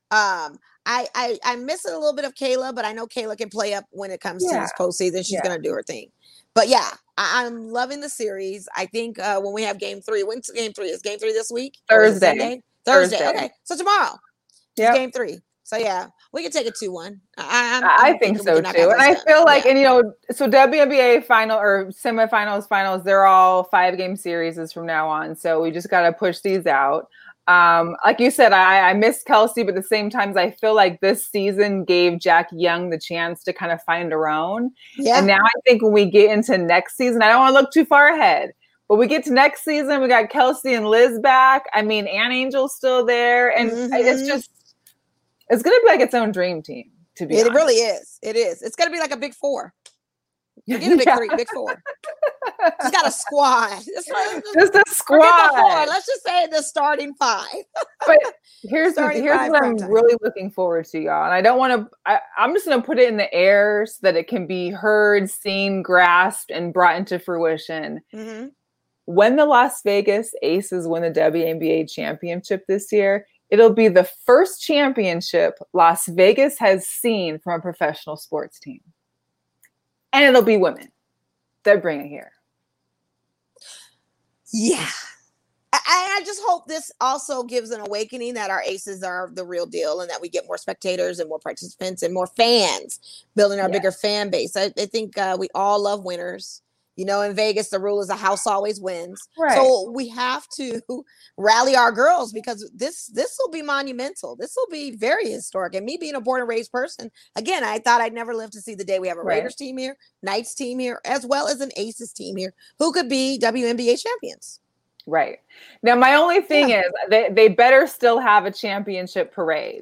I miss a little bit of Kayla, but I know Kayla can play up when it comes to this postseason. She's going to do her thing. But I'm loving the series. I think when we have game 3, when's game 3? Is game 3 this week? Thursday. Okay. So tomorrow is game 3. So we can take it 2-1. I think so too. And I feel like, so WNBA final or semifinals, finals, they're all 5-game series from now on. So we just got to push these out. Like you said, I miss Kelsey, but at the same time, I feel like this season gave Jackie Young the chance to kind of find her own. Yeah. And now I think when we get into next season, I don't want to look too far ahead, but we get to next season, we got Kelsey and Liz back. I mean, Ann Angel's still there. And it's going to be like its own dream team, to be honest. It really is. It is. It's going to be like a big 4. Forget a big 3, big 4. It's got a squad. Just a squad. Let's just say the starting 5. But here's what I'm really looking forward to, y'all. And I don't want to, I'm just going to put it in the air so that it can be heard, seen, grasped, and brought into fruition. Mm-hmm. When the Las Vegas Aces win the WNBA championship this year, it'll be the first championship Las Vegas has seen from a professional sports team. And it'll be women that bring it here. Yeah. I just hope this also gives an awakening that our Aces are the real deal and that we get more spectators and more participants and more fans, building our bigger fan base. I think we all love winners. In Vegas, the rule is the house always wins. Right. So we have to rally our girls because this will be monumental. This will be very historic. And me being a born and raised person, again, I thought I'd never live to see the day we have a Raiders team here, Knights team here, as well as an Aces team here who could be WNBA champions. Right. Now, my only thing is they better still have a championship parade.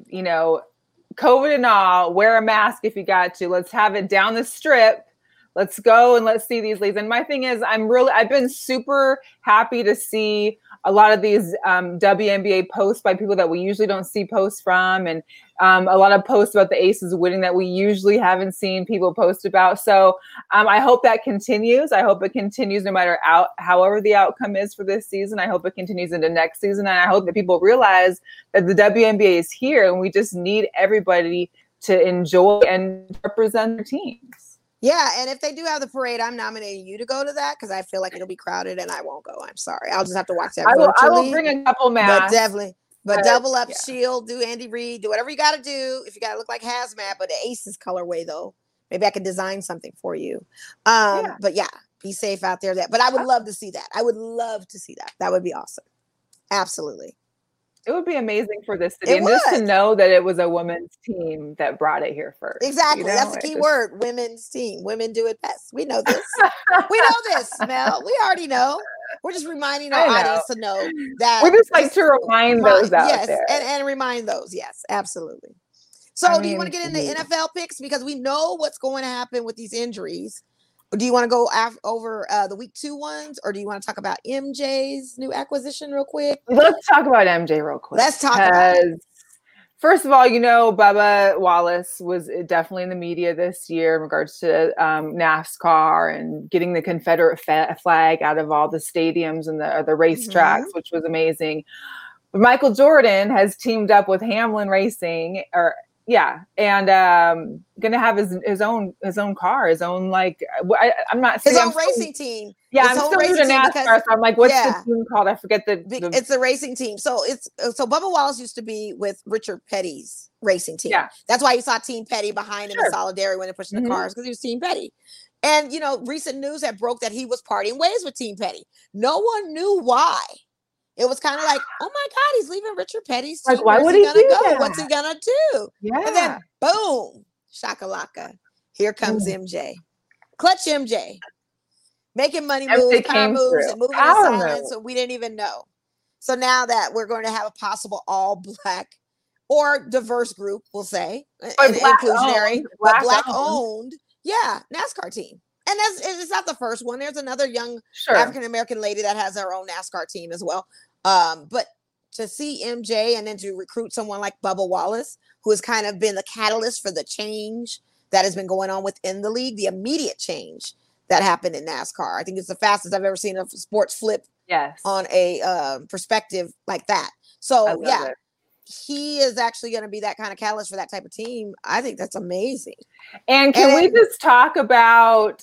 COVID and all, wear a mask if you got to. Let's have it down the strip. Let's go and let's see these leagues. And my thing is, I've been super happy to see a lot of these WNBA posts by people that we usually don't see posts from, and a lot of posts about the Aces winning that we usually haven't seen people post about. So I hope that continues. I hope it continues no matter however the outcome is for this season. I hope it continues into next season. And I hope that people realize that the WNBA is here and we just need everybody to enjoy and represent their teams. Yeah, and if they do have the parade, I'm nominating you to go to that because I feel like it'll be crowded and I won't go. I'm sorry. I'll just have to watch that virtually. I will bring a couple masks. But definitely. But double up, shield, do Andy Reid, do whatever you got to do. If you got to look like hazmat, but the Aces colorway, though. Maybe I could design something for you. But yeah, be safe out there. But I would love to see that. I would love to see that. That would be awesome. Absolutely. It would be amazing for this city. And just to know that it was a women's team that brought it here first. Exactly. That's the key word. Women's team. Women do it best. We know this. We know this, Mel. We already know. We're just reminding our audience to know that. We just like to remind those out there. And remind those. Yes, absolutely. So do you want to get into NFL picks? Because we know what's going to happen with these injuries. Do you want to go over the week 2 ones, or do you want to talk about MJ's new acquisition real quick? Let's talk about MJ real quick. Let's talk about it. First of all, Bubba Wallace was definitely in the media this year in regards to NASCAR and getting the Confederate flag out of all the stadiums and the racetracks, which was amazing. But Michael Jordan has teamed up with Hamlin Racing, and going to have his own car, his own I'm not his own racing team. Yeah, I'm still new to NASCAR, so I'm like, what's the team called? I forget it's the racing team. So Bubba Wallace used to be with Richard Petty's racing team. Yeah, that's why you saw Team Petty behind him in solidarity when they're pushing the cars because he was Team Petty. And recent news had broke that he was parting ways with Team Petty. No one knew why. It was kind of like, oh my God, he's leaving Richard Petty's team. Like, why would he do that? What's he gonna do? Yeah. And then boom, shakalaka. Here comes MJ. Clutch MJ. Making money moves, car moves, and moving in silence, so we didn't even know. So now that we're going to have a possible all black or diverse group, we'll say, inclusionary, but black owned, NASCAR team. And it's not the first one. There's another young African-American lady that has her own NASCAR team as well. But to see MJ and then to recruit someone like Bubba Wallace, who has kind of been the catalyst for the change that has been going on within the league, the immediate change that happened in NASCAR. I think it's the fastest I've ever seen a sports flip on a perspective like that. So, he is actually going to be that kind of catalyst for that type of team. I think that's amazing. And can we just talk about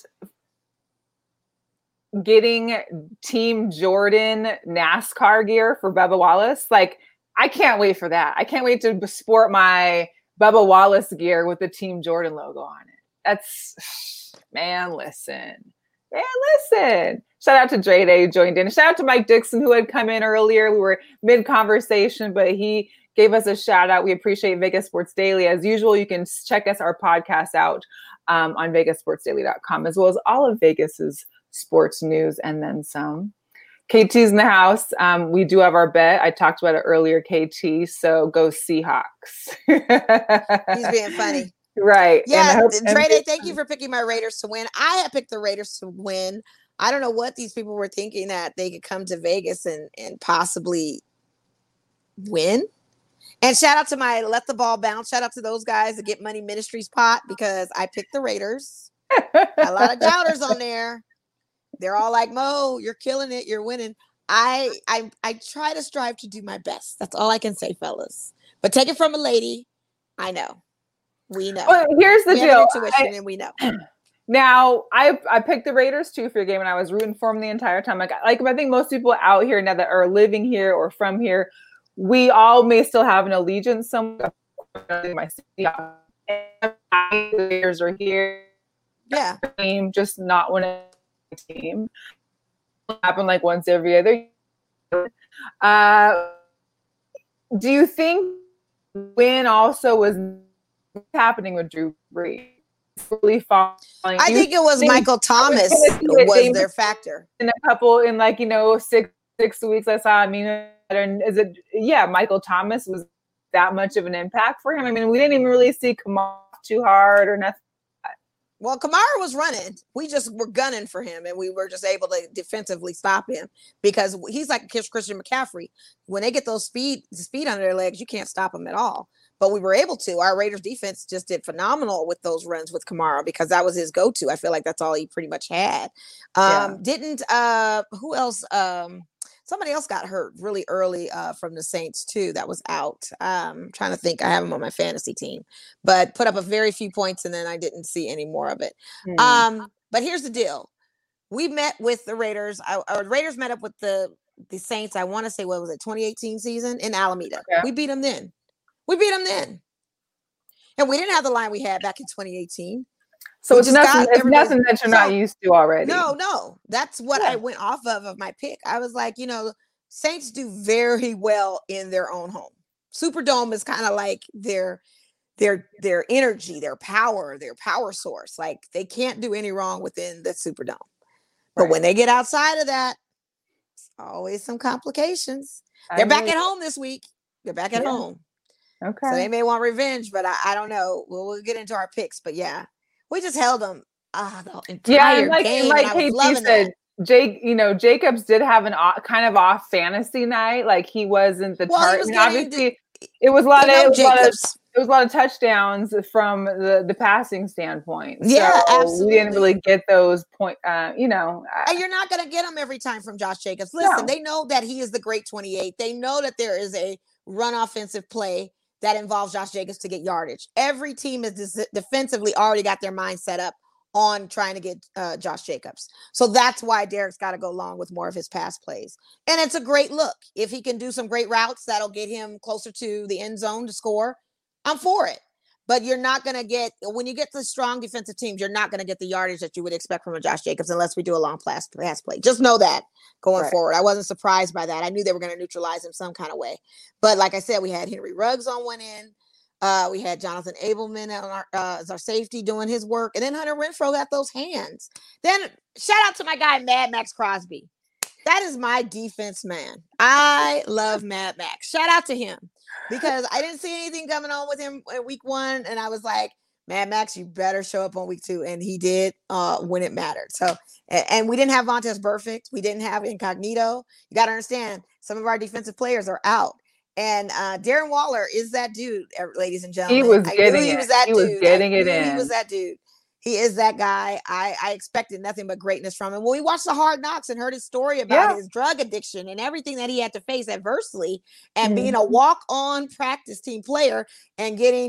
getting Team Jordan NASCAR gear for Bubba Wallace? Like, I can't wait for that. I can't wait to sport my Bubba Wallace gear with the Team Jordan logo on it. That's, listen. Shout out to Dre Day who joined in. Shout out to Mike Dixon who had come in earlier. We were mid-conversation, but he gave us a shout out. We appreciate Vegas Sports Daily. As usual, you can check our podcast out on vegasportsdaily.com, as well as all of Vegas's sports news and then some. KT's in the house. We do have our bet. I talked about it earlier, KT. So go Seahawks. He's being funny. Right. Yeah. Dre, thank you for picking my Raiders to win. I had picked the Raiders to win. I don't know what these people were thinking that they could come to Vegas and possibly win. And shout out to my Let the Ball Bounce. Shout out to those guys that Get Money Ministries pot because I picked the Raiders. A lot of doubters on there. They're all like, Mo, you're killing it. You're winning. I try to strive to do my best. That's all I can say, fellas. But take it from a lady. I know. We know. Well, here's the deal. Intuition, and we know. Now, I picked the Raiders too for your game, and I was rooting for them the entire time. Like I think most people out here now that are living here or from here, we all may still have an allegiance somewhere. My Raiders are here. Yeah. Just not when team. It happened like once every other year. Do you think win also was happening with Drew Brees? Really falling. I think it was Michael Thomas was their factor. In a couple, in like, 6 weeks, I saw. I mean, is it? Yeah, Michael Thomas was that much of an impact for him. I mean, we didn't even really see Kamara too hard or nothing. Well, Kamara was running. We just were gunning for him, and we were just able to defensively stop him because he's like Christian McCaffrey. When they get those speed under their legs, you can't stop them at all. But we were able to. Our Raiders defense just did phenomenal with those runs with Kamara because that was his go-to. I feel like that's all he pretty much had. Who else? Somebody else got hurt really early from the Saints too. That was out. I'm trying to think. I have him on my fantasy team, but put up a very few points and then I didn't see any more of it. But here's the deal. We met with the Raiders. Our Raiders met up with the Saints. I want to say, what was it? 2018 season in Alameda. Okay. We beat them then. And we didn't have the line we had back in 2018. So it's nothing that you're not used to already. No. That's what I went off of my pick. I was like, Saints do very well in their own home. Superdome is kind of like their energy, their power source. Like they can't do any wrong within the Superdome. But when they get outside of that, it's always some complications. They're back at home this week. They're back at home. Okay. So they may want revenge, but I don't know. We'll get into our picks, but yeah. We just held them the entire game. Like KT said, Jacobs did have an kind of off fantasy night. Like he wasn't the target. Obviously, it was a lot of touchdowns from the passing standpoint. Yeah, so absolutely. We didn't really get those point. And you're not going to get them every time from Josh Jacobs. Listen, They know that he is the great 28. They know that there is a run offensive play that involves Josh Jacobs to get yardage. Every team is defensively already got their mind set up on trying to get Josh Jacobs. So that's why Derek's got to go long with more of his pass plays. And it's a great look. If he can do some great routes, that'll get him closer to the end zone to score. I'm for it. But you're not going to get, when you get to strong defensive teams, you're not going to get the yardage that you would expect from a Josh Jacobs unless we do a long pass play. Just know that going forward. I wasn't surprised by that. I knew they were going to neutralize him some kind of way. But like I said, we had Henry Ruggs on one end. We had Jonathan Abelman as our safety doing his work. And then Hunter Renfrow got those hands. Then shout out to my guy, Mad Max Crosby. That is my defense man. I love Mad Max. Shout out to him. Because I didn't see anything coming on with him in week 1. And I was like, Mad Max, you better show up on week 2. And he did when it mattered. So, and we didn't have Vontaze Burfict. We didn't have Incognito. You got to understand, some of our defensive players are out. And Darren Waller is that dude, ladies and gentlemen. He was getting it. He was that dude. He is that guy. I expected nothing but greatness from him. When we watched the Hard Knocks and heard his story about his drug addiction and everything that he had to face adversely, and being a walk-on practice team player and getting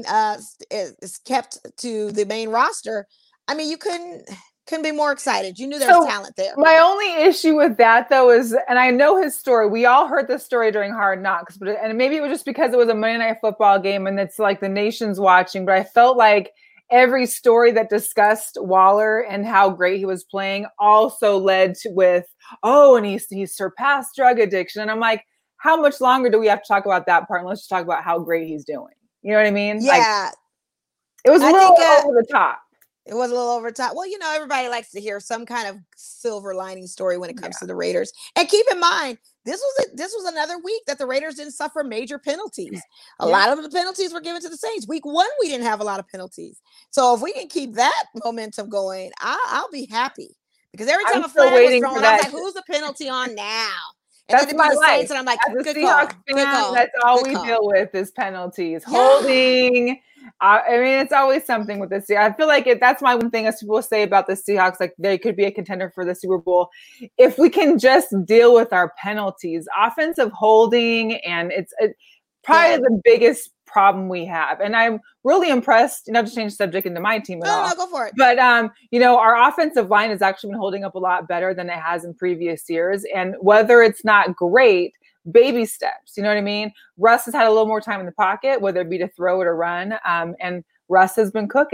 kept to the main roster, I mean, you couldn't be more excited. You knew there was talent there. My only issue with that, though, is, and I know his story. We all heard this story during Hard Knocks, and maybe it was just because it was a Monday Night Football game and it's like the nation's watching, but I felt like every story that discussed Waller and how great he was playing also led to and he's surpassed drug addiction. And I'm like, how much longer do we have to talk about that part? And let's just talk about how great he's doing. You know what I mean? Yeah. It was a little over the top. It was a little over top. Well, everybody likes to hear some kind of silver lining story when it comes to the Raiders. And keep in mind, this was another week that the Raiders didn't suffer major penalties. A lot of the penalties were given to the Saints. Week 1, we didn't have a lot of penalties. So if we can keep that momentum going, I'll be happy. Because every time a flag was thrown, I was like, who's the penalty on now? And that's my life. Saints, and I'm like, good call. That's all we deal with is penalties. Holding. I mean, it's always something with this. I feel like that's my one thing as people say about the Seahawks, like they could be a contender for the Super Bowl. If we can just deal with our penalties, offensive holding, and it's probably the biggest problem we have. And I'm really impressed, not to change the subject into my team at all. No, go for it. But, our offensive line has actually been holding up a lot better than it has in previous years. And whether it's not great, baby steps, you know what I mean? Russ has had a little more time in the pocket, whether it be to throw it or run. And Russ has been cooking.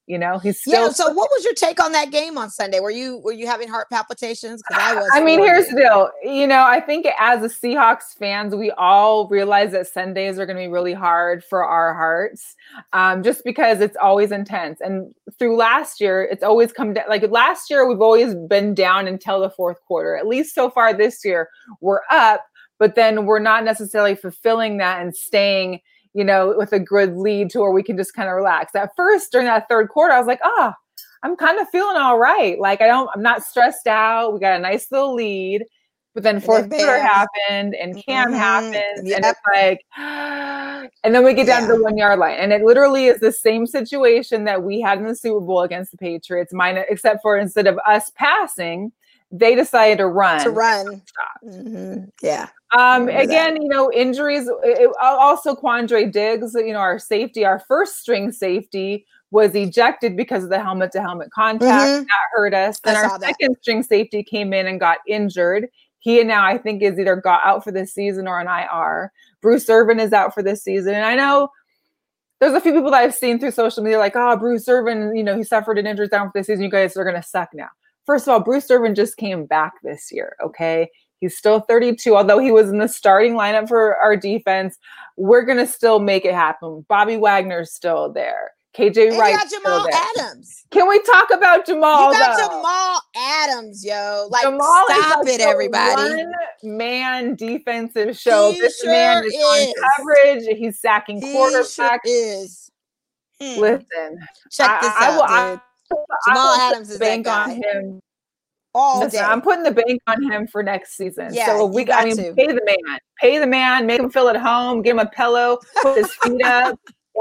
He's still. Yeah. So what was your take on that game on Sunday? Were you having heart palpitations? Because I was. I mean, here's the deal. I think as a Seahawks fans, we all realize that Sundays are going to be really hard for our hearts, just because it's always intense. And through last year, it's always come down. Like last year, we've always been down until the fourth quarter. At least so far this year, we're up, but then we're not necessarily fulfilling that and staying, with a good lead to where we can just kind of relax. At first, during that third quarter, I was like, I'm kind of feeling all right. Like I'm not stressed out. We got a nice little lead, but then fourth quarter happened and Cam happened. And it's like, and then we get down to the 1 yard line. And it literally is the same situation that we had in the Super Bowl against the Patriots, except for instead of us passing, they decided to run. Yeah. Again, injuries. Also, Quandre Diggs, our safety, our first string safety, was ejected because of the helmet-to-helmet contact. That hurt us. Then our second string safety came in and got injured. He now, I think, is either got out for this season or on IR. Bruce Irvin is out for this season. And I know there's a few people that I've seen through social media like, Bruce Irvin, he suffered an injury down for this season. You guys are going to suck now. First of all, Bruce Irvin just came back this year, okay? He's still 32, although he was in the starting lineup for our defense. We're going to still make it happen. Bobby Wagner's still there. KJ Wright. You got Jamal Adams. Can we talk about Jamal? You got Jamal Adams, yo. Like, Jamal stop it, everybody. One-man defensive show. This man is on coverage. He's sacking quarterbacks. Listen. Check this out, dude. Jamal Adams is bank that guy. On him. All day. I'm putting the bank on him for next season. Yeah, so pay the man, make him feel at home, give him a pillow, put his feet up,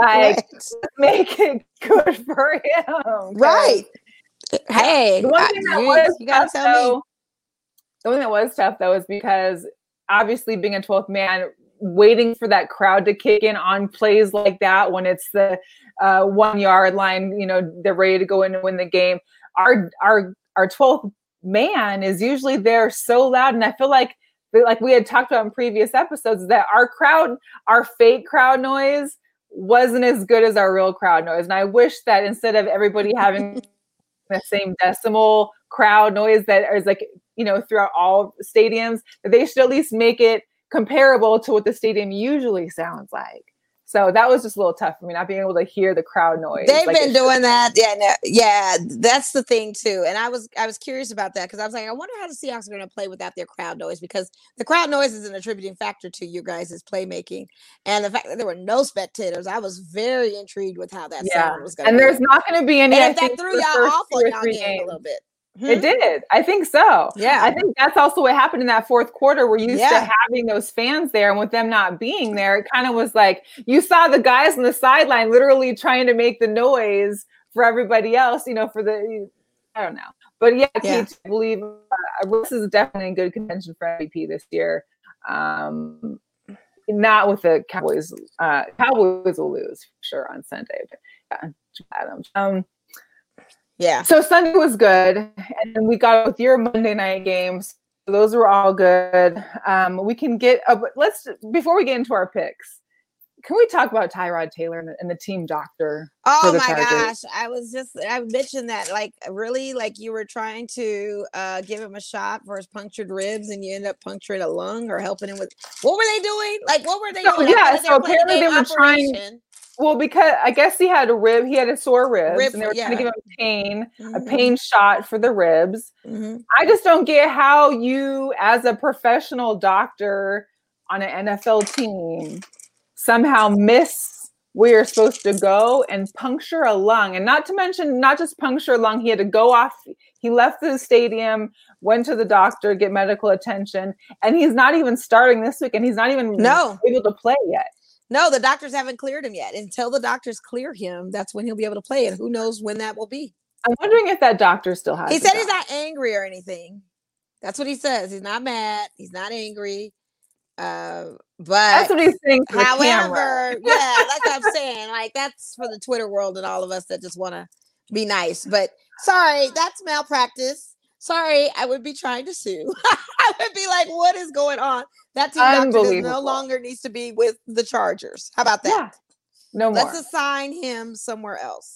make it good for him. Right. Hey, you gotta tell me. The one that was tough though is because obviously being a 12th man, waiting for that crowd to kick in on plays like that when it's the 1 yard line, they're ready to go in and win the game. Our 12th man is usually there so loud, and I feel like we had talked about in previous episodes that our fake crowd noise wasn't as good as our real crowd noise. And I wish that instead of everybody having the same decimal crowd noise that is throughout all stadiums, that they should at least make it comparable to what the stadium usually sounds like. So that was just a little tough for me, not being able to hear the crowd noise. They've been doing that. Yeah, that's the thing too. And I was curious about that because I was like, I wonder how the Seahawks are going to play without their crowd noise, because the crowd noise is an attributing factor to you guys' playmaking. And the fact that there were no spectators, I was very intrigued with how that sound was going to be. And there's not going to be any. And that threw y'all off on y'all game a little bit. It did. I think so. Yeah. I think that's also what happened in that fourth quarter. We're used to having those fans there, and with them not being there, it kind of was like you saw the guys on the sideline literally trying to make the noise for everybody else, I don't know. But I believe Russ is definitely in good contention for MVP this year. Not with the Cowboys. Cowboys will lose for sure on Sunday. But Adams. Yeah. So Sunday was good, and then we got with your Monday night games. Those were all good. We can get before we get into our picks. Can we talk about Tyrod Taylor and the team doctor? Oh my gosh. I mentioned that really you were trying to give him a shot for his punctured ribs and you end up puncturing a lung or helping him with, what were they doing? What were they doing? Yeah. So apparently they were trying. Well, because I guess he had a sore ribs, and they were trying to give him a pain shot for the ribs. Mm-hmm. I just don't get how you, as a professional doctor on an NFL team, somehow miss where you're supposed to go and puncture a lung. And not to mention, not just puncture a lung, he had to go off. He left the stadium, went to the doctor, get medical attention, and he's not even starting this week, and he's not even able to play yet. No, the doctors haven't cleared him yet. Until the doctors clear him, that's when he'll be able to play. And who knows when that will be. I'm wondering if that doctor still has. He said he's not angry or anything. That's what he says. He's not mad. He's not angry. But that's what he's saying. However, that's what I'm saying. That's for the Twitter world and all of us that just want to be nice. But sorry, that's malpractice. Sorry, I would be trying to sue. I would be like, what is going on? That team doctor no longer needs to be with the Chargers. How about that? Yeah. No more. Let's assign him somewhere else.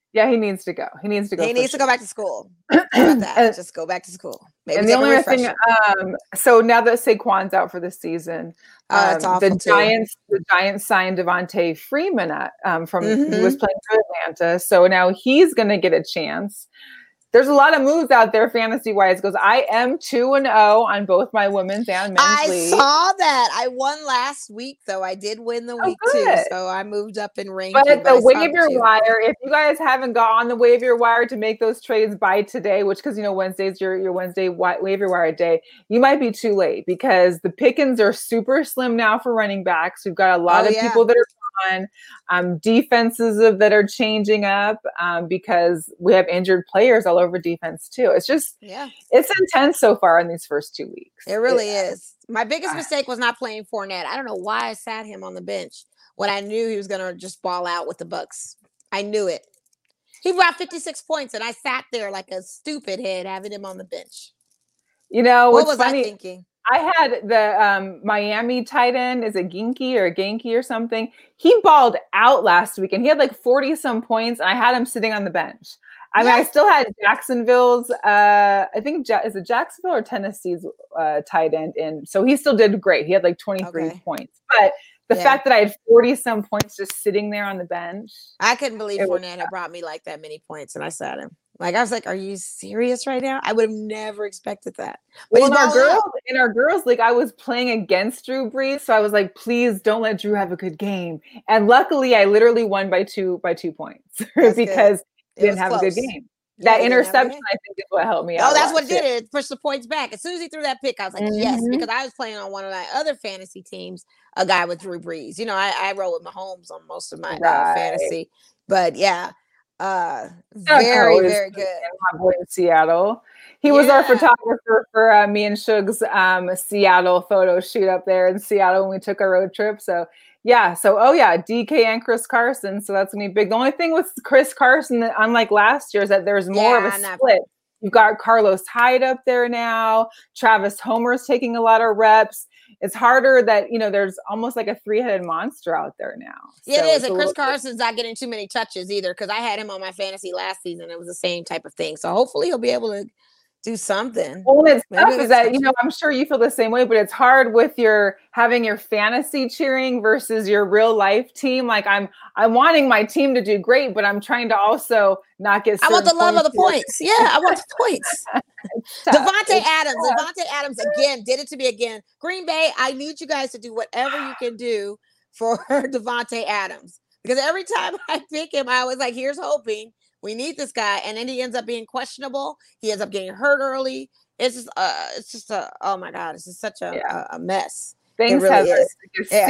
Yeah, he needs to go. He needs to go. He needs to go back to school. How about that? Just go back to school. Maybe and the only other thing, so now that Saquon's out for the season, the Giants signed Devontae Freeman from who was playing for Atlanta. So now he's going to get a chance. There's a lot of moves out there fantasy-wise because I am 2-0 on both my women's and men's league. I saw that. I won last week, though. I did win the week, too. So I moved up in ranking. But the waiver wire, if you guys haven't got on the waiver wire to make those trades by today, which because, Wednesday's your Wednesday waiver wire day, you might be too late because the pickings are super slim now for running backs. We've got a lot of people that are defenses that are changing up because we have injured players all over defense too. It's just it's intense so far in these first 2 weeks. It really is. My biggest mistake was not playing Fournette. I don't know why I sat him on the bench when I knew he was going to just ball out with the Bucs. I knew it. He brought 56 points and I sat there like a stupid head having him on the bench. What was funny, I thinking? I had the Miami tight end, is it Genki or something? He balled out last week and he had like 40 some points. And I had him sitting on the bench. I mean, I still had Jacksonville's, I think, is it Jacksonville or Tennessee's tight end in? So he still did great. He had like 23 points. But the fact that I had 40 some points just sitting there on the bench. I couldn't believe Fournette had brought me like that many points and I sat him. Like, I was like, are you serious right now? I would have never expected that. But in our girls league, I was playing against Drew Brees. So I was like, please don't let Drew have a good game. And luckily I literally won by two points because he didn't have a good game. That interception, I think, is what helped me out. Oh, that's what did it. It pushed the points back. As soon as he threw that pick, I was like, yes, because I was playing on one of my other fantasy teams, a guy with Drew Brees. I roll with Mahomes on most of my fantasy. But very, very good. My boy in Seattle. He was our photographer for me and Shug's Seattle photo shoot up there in Seattle when we took our road trip. So DK and Chris Carson. So that's gonna be big. The only thing with Chris Carson, that unlike last year, is that there's more of a split. You've got Carlos Hyde up there now. Travis Homer's taking a lot of reps. It's harder that, there's almost like a three-headed monster out there now. Yeah, it is. And Chris Carson's not getting too many touches either because I had him on my fantasy last season. It was the same type of thing. So hopefully he'll be able to do something. Well, it's tough is that, I'm sure you feel the same way, but it's hard with having your fantasy cheering versus your real life team. Like I'm wanting my team to do great, but I'm trying to also not get. I want the love of the points. Yeah, I want the points. Devontae Adams again did it to me again. Green Bay, I need you guys to do whatever you can do for Devontae Adams because every time I pick him, I was like, here's hoping. We need this guy, and then he ends up being questionable. He ends up getting hurt early. It's just oh my God, it's just such a mess. Things it really is.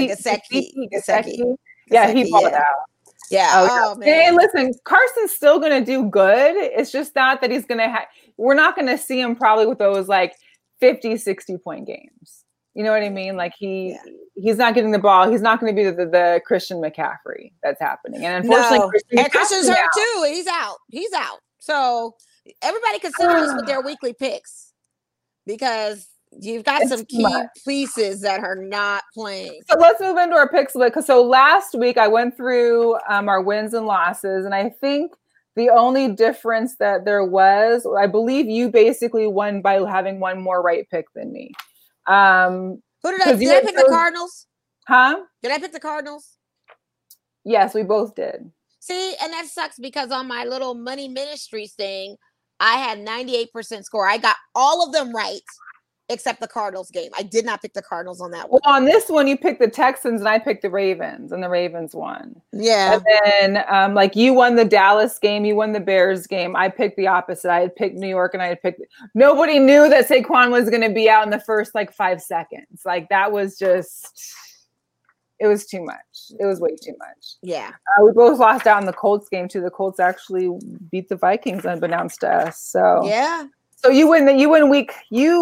Gesicki. Yeah, he balled out. Yeah. Oh man. Hey, listen, Carson's still going to do good. It's just not that he's going to we're not going to see him probably with those like 50, 60 point games. You know what I mean? Like he's not getting the ball. He's not going to be the Christian McCaffrey that's happening. And unfortunately, Christian's hurt too. And he's out. So everybody consider this with their weekly picks because you've got some key pieces that are not playing. So let's move into our picks a bit. So last week I went through our wins and losses, and I think the only difference that there was, I believe you basically won by having one more right pick than me. Who did I pick the Cardinals? Huh? Did I pick the Cardinals? Yes, we both did. See, and that sucks because on my little money ministries thing, I had 98% score. I got all of them right except the Cardinals game. I did not pick the Cardinals on that one. Well, on this one, you picked the Texans and I picked the Ravens, and the Ravens won. Yeah. And then, you won the Dallas game, you won the Bears game. I picked the opposite. I had picked New York, and I had picked. Nobody knew that Saquon was going to be out in the first 5 seconds. That was just. It was too much. It was way too much. Yeah. We both lost out in the Colts game too. The Colts actually beat the Vikings unbeknownst to us. So yeah. So you win week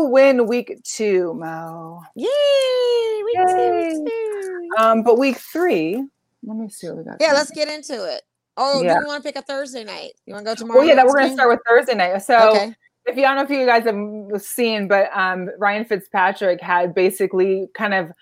2, Mo. Yay! Week two. But week 3, let me see what we got. Yeah, let's get into it. Oh, do you want to pick a Thursday night? You want to go tomorrow? Well, yeah, we're going to start with Thursday night. So I don't know if you guys have seen, but Ryan Fitzpatrick had basically kind of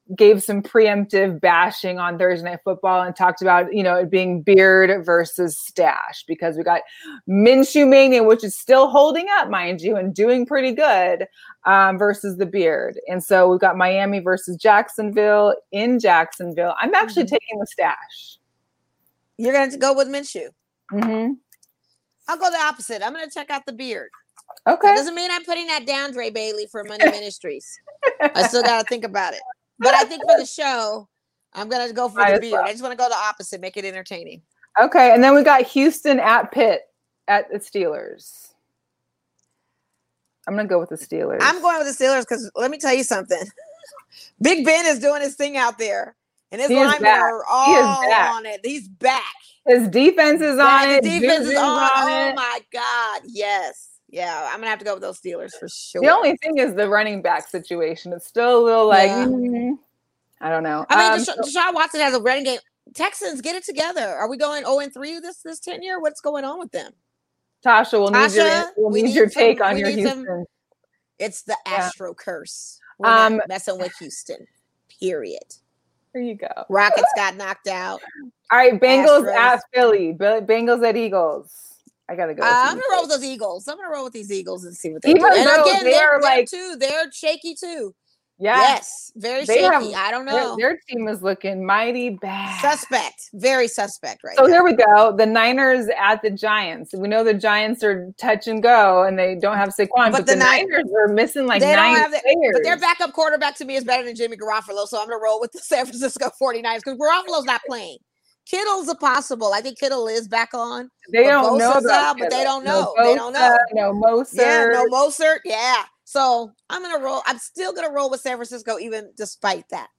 gave some preemptive bashing on Thursday Night Football and talked about, it being beard versus stash, because we got Minshew Mania, which is still holding up, mind you, and doing pretty good, versus the beard. And so we've got Miami versus Jacksonville in Jacksonville. I'm actually taking the stash. You're going to go with Minshew. Mm-hmm. I'll go the opposite. I'm going to check out the beard. Okay. That doesn't mean I'm putting that down, Dre Bailey, for Money Ministries. I still got to think about it. But I think for the show, I'm going to go for the beard. I just want to go the opposite, make it entertaining. Okay. And then we got Houston at Pitt at the Steelers. I'm going to go with the Steelers. I'm going with the Steelers because let me tell you something. Big Ben is doing his thing out there. And his linemen are all on it. He's back. His defense is on it. His defense is on it. Oh, my God. Yes. Yeah, I'm going to have to go with those Steelers for sure. The only thing is the running back situation. It's still a little like, I don't know. I mean, Deshaun Watson has a running game. Texans, get it together. Are we going 0-3 this tenure? What's going on with them? Tasha, we'll need your take on your Houston. It's the Astro curse. We're not messing with Houston, period. There you go. Rockets got knocked out. All right, Bengals at Philly. Bengals at Eagles. I gotta go. I'm gonna roll with those Eagles. I'm gonna roll with these Eagles and see what they do. And again, they're shaky too. Yes, very shaky. I don't know. Their team is looking mighty bad. Suspect, very suspect, right? So here we go. The Niners at the Giants. We know the Giants are touch and go, and they don't have Saquon, but the Niners are missing like 9 players. But their backup quarterback to me is better than Jimmy Garoppolo, so I'm gonna roll with the San Francisco 49ers because Garoppolo's not playing. Kittle's a possible. I think Kittle is back on. They don't know about but they don't know. They don't know. No Mostert. Yeah, no Mostert. Yeah. So I'm gonna roll. I'm still gonna roll with San Francisco, even despite that.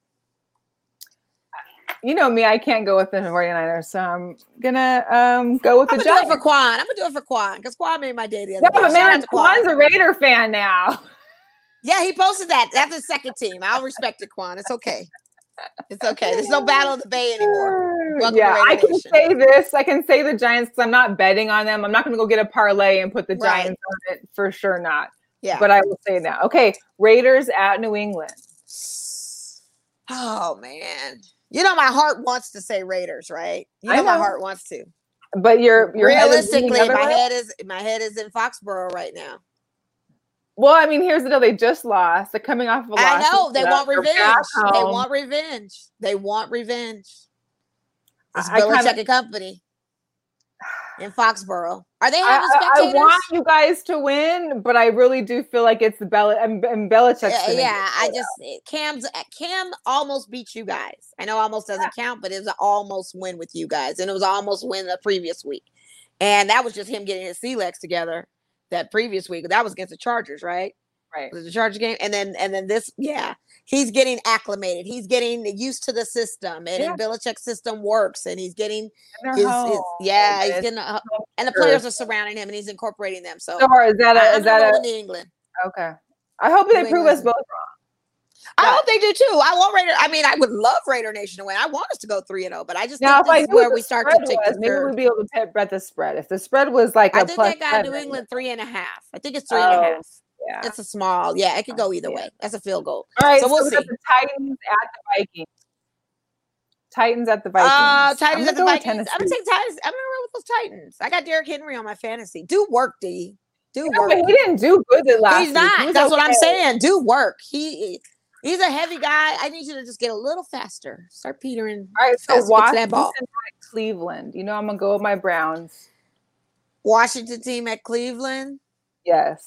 You know me, I can't go with the 49ers, so I'm gonna go with the Giants. I'm gonna do it for Quan because Quan made my day the other day. But man, Quan's a Raider fan now. Yeah, he posted that. That's his second team. I'll respect it, Quan. It's okay. It's okay. There's no Battle of the Bay anymore. I can say this. I can say the Giants because I'm not betting on them. I'm not going to go get a parlay and put the Giants on it. For sure not. Yeah. But I will say now. Okay. Raiders at New England. Oh, man. You know, my heart wants to say Raiders, right? You know my heart wants to. But you're realistically, my head is in Foxborough right now. Well, I mean, here's the deal. They just lost. They're coming off of a loss. I know. They want revenge. They want revenge. They want revenge. It's Belichick and company in Foxborough. Are they having spectators? I want you guys to win, but I really do feel like it's the Belichick. Cam almost beat you guys. I know almost doesn't count, but it was an almost win with you guys. And it was almost win the previous week. And that was just him getting his sea legs together. That previous week, that was against the Chargers, right? Right. Was it the Chargers game? And then this, he's getting acclimated. He's getting used to the system, and Belichick's system works, and he's getting he's getting, and the players are surrounding him, and he's incorporating them. So is that New England? Okay. I hope they prove us both wrong. I hope they do too. I want Raider. I mean, I would love Raider Nation to win. I want us to go 3-0, but I just think this is where we start to take the maybe we'd be able to bet the spread. If the spread was like I think they got New England 3.5. I think it's 3.5. Yeah, it's a small. Yeah, it could go either way. That's a field goal. All right, so we'll see. The Titans at the Vikings. Titans at the Vikings. Titans at the Vikings. I'm gonna take Titans. I'm gonna roll with those Titans. I got Derrick Henry on my fantasy. Do work, D. Do work. But he didn't do good last He's not. That's what I'm saying. Do work. He's a heavy guy. I need you to just get a little faster. Start petering. All right, so Washington at Cleveland. You know I'm gonna go with my Browns. Washington team at Cleveland. Yes.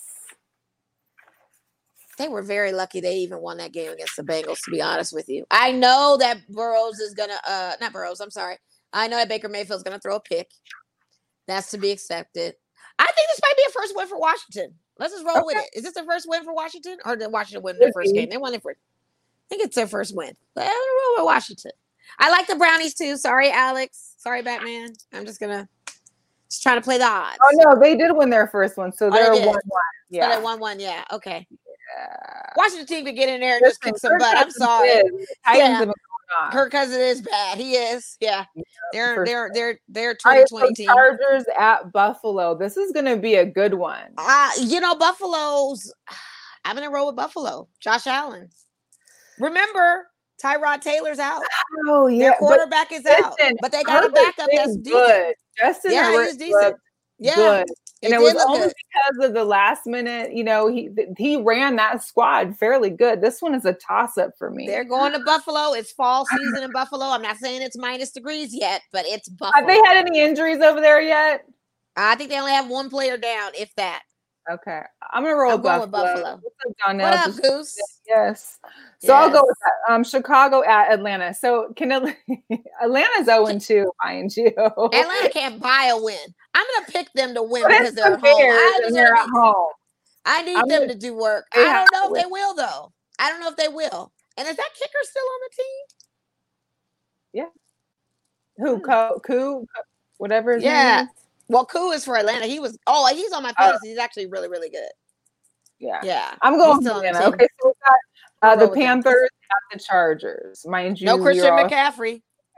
They were very lucky they even won that game against the Bengals, to be honest with you. I know that Burrows is gonna not Burrows, I'm sorry. I know that Baker Mayfield's gonna throw a pick. That's to be expected. I think this might be a first win for Washington. Let's just roll with it. Is this the first win for Washington? Or did Washington win their first game? They won it for, I think it's their first win. But I'm going to roll with Washington. I like the Brownies too. Sorry, Alex. Sorry, Batman. I'm just trying to play the odds. Oh, no, they did win their first one. So they're 1-1. Yeah. So they're 1-1. Yeah. Okay. Yeah. Washington team could get in there and just kick some butt. I'm sorry. Kirk Cousins is bad. He is. Yeah. They're 2020 team. Chargers at Buffalo. This is going to be a good one. Buffalo's. I'm going to roll with Buffalo. Josh Allen. Remember, Tyrod Taylor's out. Oh yeah, their quarterback is out, but they got a backup that's good. Justin he's decent. Yeah, good. And it was only because of the last minute, you know, he ran that squad fairly good. This one is a toss-up for me. They're going to Buffalo. It's fall season in Buffalo. I'm not saying it's minus degrees yet, but it's Buffalo. Have they had any injuries over there yet? I think they only have one player down, if that. Okay. I'm going to roll with Buffalo. What up, Goose? Yes. So I'll go with that. Chicago at Atlanta. So Atlanta's 0-2, mind you. Atlanta can't buy a win. I'm going to pick them to win because they're at home. I need them to do work. I don't know if they will, though. I don't know if they will. And is that kicker still on the team? Yeah. Who? Koo? Whatever his name is. Well, Koo is for Atlanta. He's on my fantasy. He's actually really, really good. Yeah. I'm going with Atlanta. Okay, so we got the Panthers at the Chargers. Mind you, no Christian McCaffrey.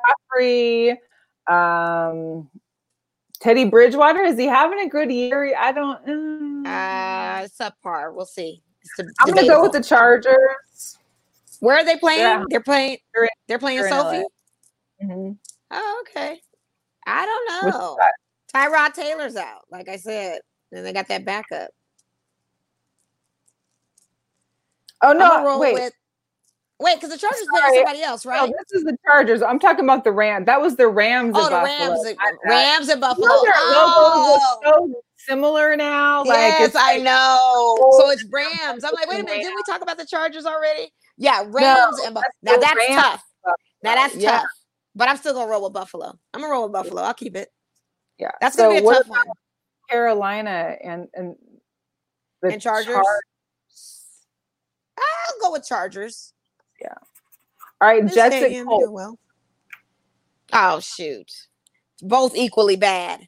Teddy Bridgewater, is he having a good year? I don't. It's subpar. We'll see. I'm going to go with the Chargers. Where are they playing? Yeah. They're playing Sophie. Mm-hmm. Oh, okay. I don't know. Tyrod Taylor's out, like I said, and they got that backup. Oh no! Wait, because the Chargers playing somebody else, right? No, this is the Chargers. I'm talking about the Rams. That was the Rams. Oh, the Rams in Buffalo. So similar now. Yes, I know. So it's Rams. I'm like, wait a minute, didn't we talk about the Chargers already? Yeah, Rams and Buffalo. Now that's tough. Now that's tough. But I'm still gonna roll with Buffalo. I'm gonna roll with Buffalo. I'll keep it. Yeah, that's gonna be a tough one. Carolina and the Chargers. I'll go with Chargers. Yeah. All right, Jets and Colts. Well. Oh shoot, both equally bad.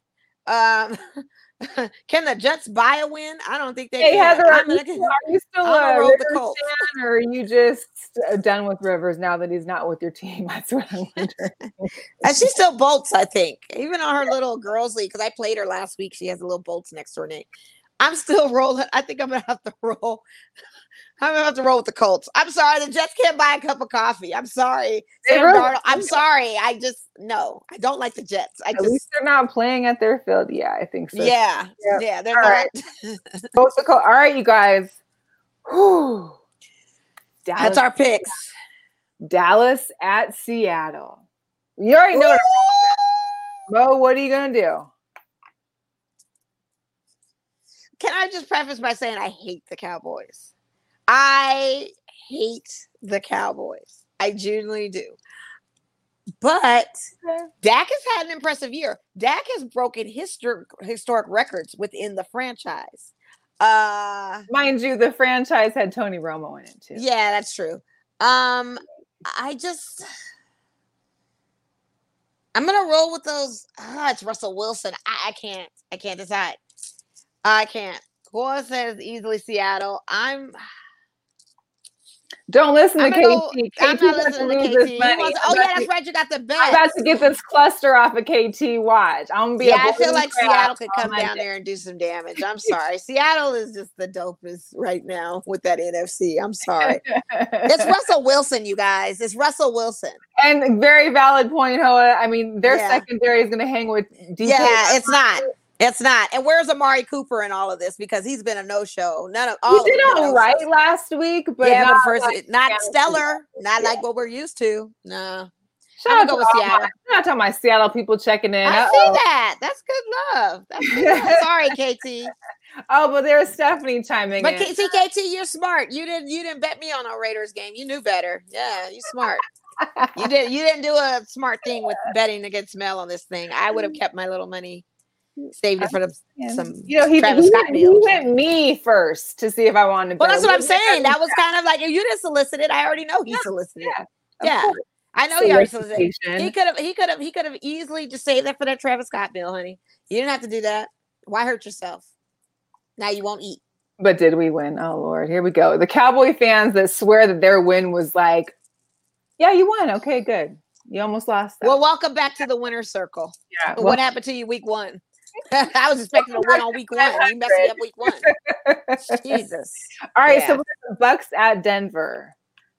Can the Jets buy a win? I don't think they can. Heather, are you still a Rivers fan, or are you just done with Rivers now that he's not with your team? That's what I'm wondering. And she still bolts, I think, even on her little girls league, because I played her last week. She has a little bolts next to her name. I'm still rolling. I think I'm gonna have to roll. I'm gonna have to roll with the Colts. I'm sorry, the Jets can't buy a cup of coffee. I'm sorry, Sam Darnold. I'm sorry. I don't like the Jets. At least they're not playing at their field. Yeah, I think so. Yeah, they're not. Right. All right, you guys. That's our picks. Dallas at Seattle. You already know. Mo, what are you gonna do? Can I just preface by saying I hate the Cowboys? I hate the Cowboys. I genuinely do. But Dak has had an impressive year. Dak has broken historic records within the franchise. Mind you, the franchise had Tony Romo in it too. Yeah, that's true. I'm gonna roll with those. It's Russell Wilson. I can't decide. I can't. Cora says easily Seattle. Don't listen to KT. I'm not listening to KT. That's right. You got the bet. I'm about to get this cluster off of KT. Watch. I'm gonna be. I feel like Seattle could come down there and do some damage. I'm sorry. Seattle is just the dopest right now with that NFC. I'm sorry. It's Russell Wilson, you guys. It's Russell Wilson. And very valid point, Hoa. I mean, their secondary is going to hang with DK. Yeah, it's not. It's not. And where's Amari Cooper in all of this? Because he's been a no-show. None of all. He did all right last week, but not stellar. Not like what we're used to. No. Shout out to Seattle. Shout out to my Seattle people checking in. I see that. That's good love. That's good love. Sorry, KT. Oh, but there's Stephanie chiming in. But see, KT, you're smart. You didn't bet me on a Raiders game. You knew better. Yeah, you smart. You didn't do a smart thing with betting against Mel on this thing. I would have kept my little money. Saved it for some. He went me first to see if I wanted to. Well, that's what I'm saying. That was kind of like, if you didn't solicit it, I already know he solicited. Yeah. I know he already solicited. He could have easily just saved that for that Travis Scott bill, honey. You didn't have to do that. Why hurt yourself? Now you won't eat. But did we win? Oh Lord, here we go. The Cowboy fans that swear that their win was like, yeah, you won. Okay, good. You almost lost that. Well, welcome back to the winner's circle. Yeah. What happened to you week 1? I was expecting to win on week 1. You messed me up week 1. Jesus. All right, so we're the Bucks at Denver.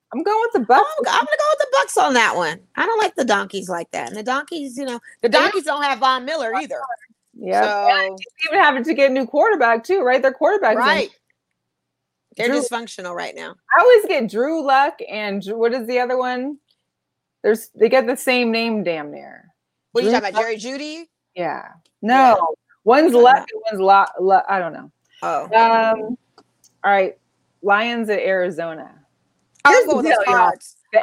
I'm going with the Bucks. I'm gonna go with the Bucks on that one. I don't like the Donkeys like that, and the Donkeys, the Donkeys don't have Von Miller either. Yeah, so, even having to get a new quarterback too, right? Their quarterback, right? They're dysfunctional right now. I always get Drew Luck and what is the other one? They get the same name, damn near. What are you talking about, Jerry Jeudy? Yeah, no, one's Luck and one's I don't know. Oh, all right, Lions at Arizona. I'll go with those Cards. The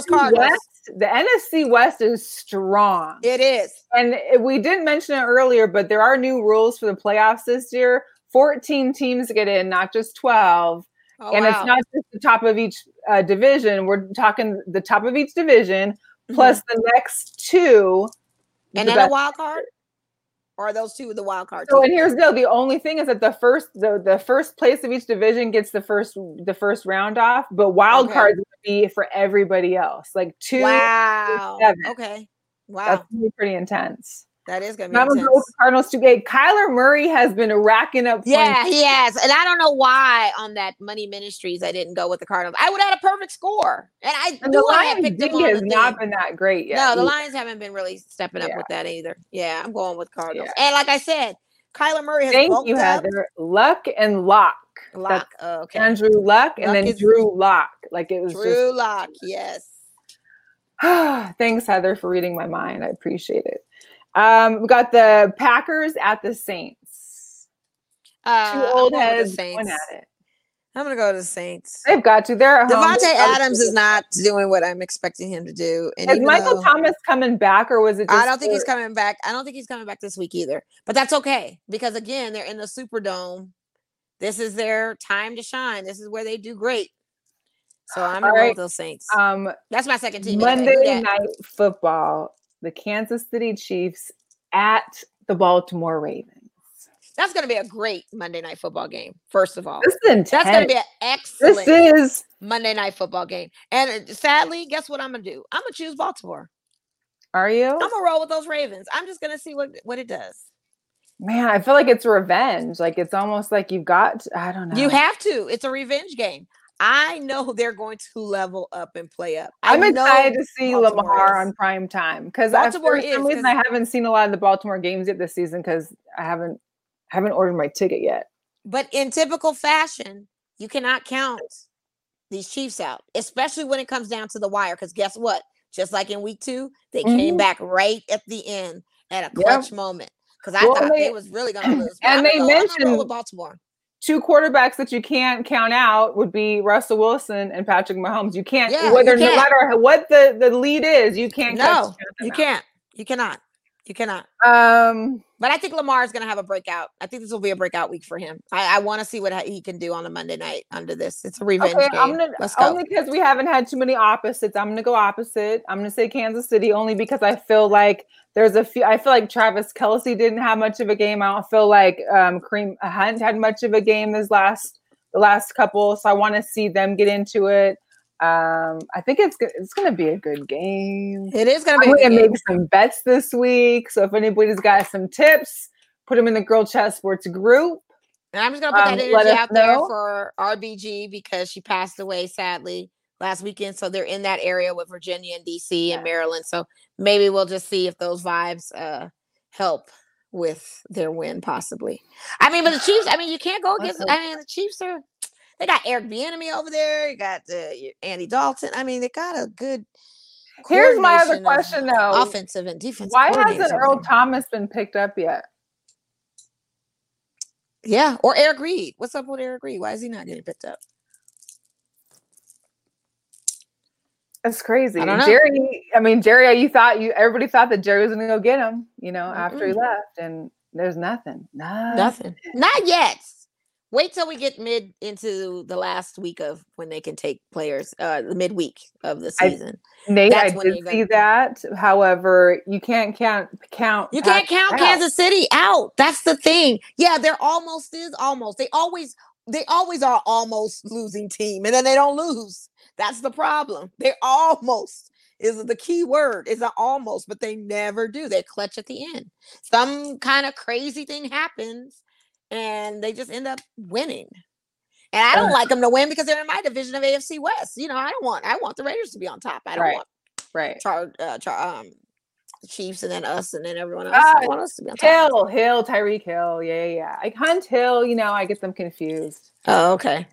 NFC West is strong. It is. And we didn't mention it earlier, but there are new rules for the playoffs this year. 14 teams get in, not just 12. And it's not just the top of each division. We're talking the top of each division plus the next two. And then a wild card? Or are those two the wild card? So, and here's the deal. The only thing is that the first place of each division gets the first round off, but wild cards would be for everybody else. Like 2. Wow. Okay. Wow. That's gonna be pretty intense. That is going to be intense. I'm going to Cardinals 2-8. Kyler Murray has been racking up points. Yeah, he has. And I don't know why on that Money Ministries I didn't go with the Cardinals. I would have had a perfect score. And the Lions has not been that great yet. No, the Lions haven't been really stepping up with that either. Yeah, I'm going with Cardinals. Yeah. And like I said, Kyler Murray has Thank you, Heather. Luck and Lock. Okay. Andrew Luck and then Drew Lock. Like it was Drew Lock, yes. Thanks, Heather, for reading my mind. I appreciate it. We got the Packers at the Saints. 2 old heads going at it. I'm going to go to the Saints. They've got to. They're at home. Devontae Adams is not doing what I'm expecting him to do. And is Michael Thomas coming back, or was it just I don't think he's coming back. I don't think he's coming back this week either. But that's okay. Because, again, they're in the Superdome. This is their time to shine. This is where they do great. So I'm going to go with those Saints. That's my second team. Monday Night Football. The Kansas City Chiefs at the Baltimore Ravens. That's going to be a great Monday Night Football game, first of all. This is intense. That's going to be an excellent Monday Night Football game. And sadly, guess what I'm going to do? I'm going to choose Baltimore. Are you? I'm going to roll with those Ravens. I'm just going to see what it does. Man, I feel like it's revenge. Like it's almost like you've got, I don't know. You have to. It's a revenge game. I know they're going to level up and play up. I'm excited to see Lamar on prime time because for some reason I haven't seen a lot of the Baltimore games yet this season because I haven't ordered my ticket yet. But in typical fashion, you cannot count these Chiefs out, especially when it comes down to the wire. Because guess what? Just like in week 2, they came back right at the end at a clutch moment. Because I thought they was really going to lose. And they mentioned with Baltimore. 2 quarterbacks that you can't count out would be Russell Wilson and Patrick Mahomes. You can't, no matter what the lead is, you can't. No, you can't. You cannot. You cannot. But I think Lamar is going to have a breakout. I think this will be a breakout week for him. I want to see what he can do on a Monday night under this. It's a revenge game. Let's go. Only because we haven't had too many opposites. I'm going to go opposite. I'm going to say Kansas City only because I feel like there's a few. I feel like Travis Kelce didn't have much of a game. I don't feel like Kareem Hunt had much of a game the last couple. So I want to see them get into it. I think it's going to be a good game. It is going to be. I'm going to make some bets this week. So if anybody's got some tips, put them in the Girl Chat Sports group. And I'm just going to put that energy out there for RBG because she passed away sadly last weekend. So they're in that area with Virginia and DC and Maryland. So maybe we'll just see if those vibes help with their win possibly. I mean, but the Chiefs, you can't go against, the Chiefs they got Eric Bieniemy over there. You got Andy Dalton. They got a good. Here's my other question, though: offensive and defensive. Why hasn't Earl Thomas been picked up yet? Yeah, or Eric Reed. What's up with Eric Reed? Why is he not getting picked up? That's crazy. I don't know. Jerry, everybody thought that Jerry was going to go get him, after he left, and there's nothing. Nothing. Not yet. Wait till we get into the last week of when they can take players, the midweek of the season. Nate, I did see that. However, you can't count. You can't count Kansas City out. That's the thing. Yeah, they're almost. They always are almost losing team, and then they don't lose. That's the problem. They almost is the key word. Is almost, but they never do. They clutch at the end. Some kind of crazy thing happens. And they just end up winning. And I don't like them to win because they're in my division of AFC West. You know, I want the Raiders to be on top. I don't want Chiefs and then us and then everyone else. I want us to be on top. Hill, Tyreek Hill. Yeah. Like Hunt Hill, you know, I get them confused. Oh, okay.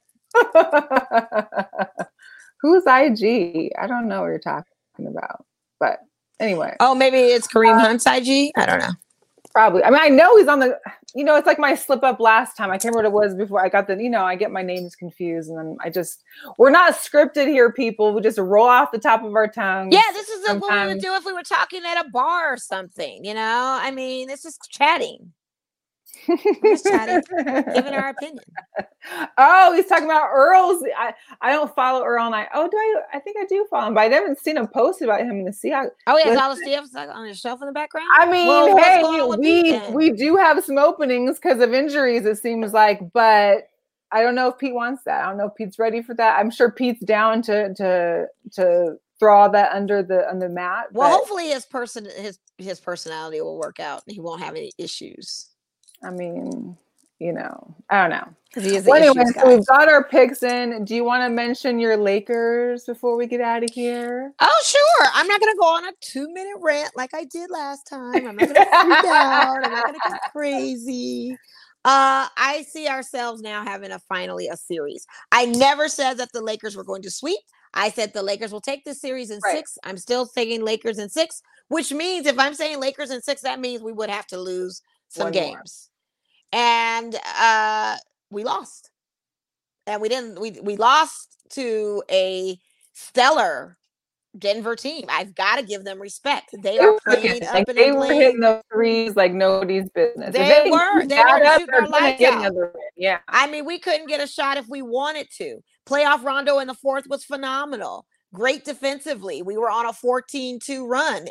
Who's IG? I don't know what you're talking about. But anyway. Oh, maybe it's Kareem Hunt's IG? I don't know. Probably. I mean, I know he's on the, you know, it's like my slip up last time. I can't remember what it was before I got the, you know, I get my names confused and then we're not scripted here, people. We just roll off the top of our tongues. Yeah, this is what we would do if we were talking at a bar or something, you know? I mean, it's just chatting. We're just chatting, giving our opinion. Oh, he's talking about Earl's. I don't follow Earl, and I think I do follow him, but I haven't seen him post about him in the Seahawks. Oh, he has all the stuff on his shelf in the background. I mean, hey, we do have some openings because of injuries, it seems like, but I don't know if Pete wants that. I don't know if Pete's ready for that. I'm sure Pete's down to throw all that under the mat. Well, hopefully his personality will work out and he won't have any issues. I mean, you know, I don't know. Anyway, so we've got our picks in. Do you want to mention your Lakers before we get out of here? Oh, sure. I'm not going to go on a 2-minute rant like I did last time. I'm not going to freak out. I'm not going to get crazy. I see ourselves now having finally a series. I never said that the Lakers were going to sweep. I said the Lakers will take this series in 6. I'm still saying Lakers in 6, which means if I'm saying Lakers in 6, that means we would have to lose some games. And we lost. And we lost to a stellar Denver team. I've got to give them respect. They are playing up and they were hitting those threes like nobody's business. They were shooting our lights out. Yeah. I mean, we couldn't get a shot if we wanted to. Playoff Rondo in the 4th was phenomenal. Great defensively. We were on a 14-2 run,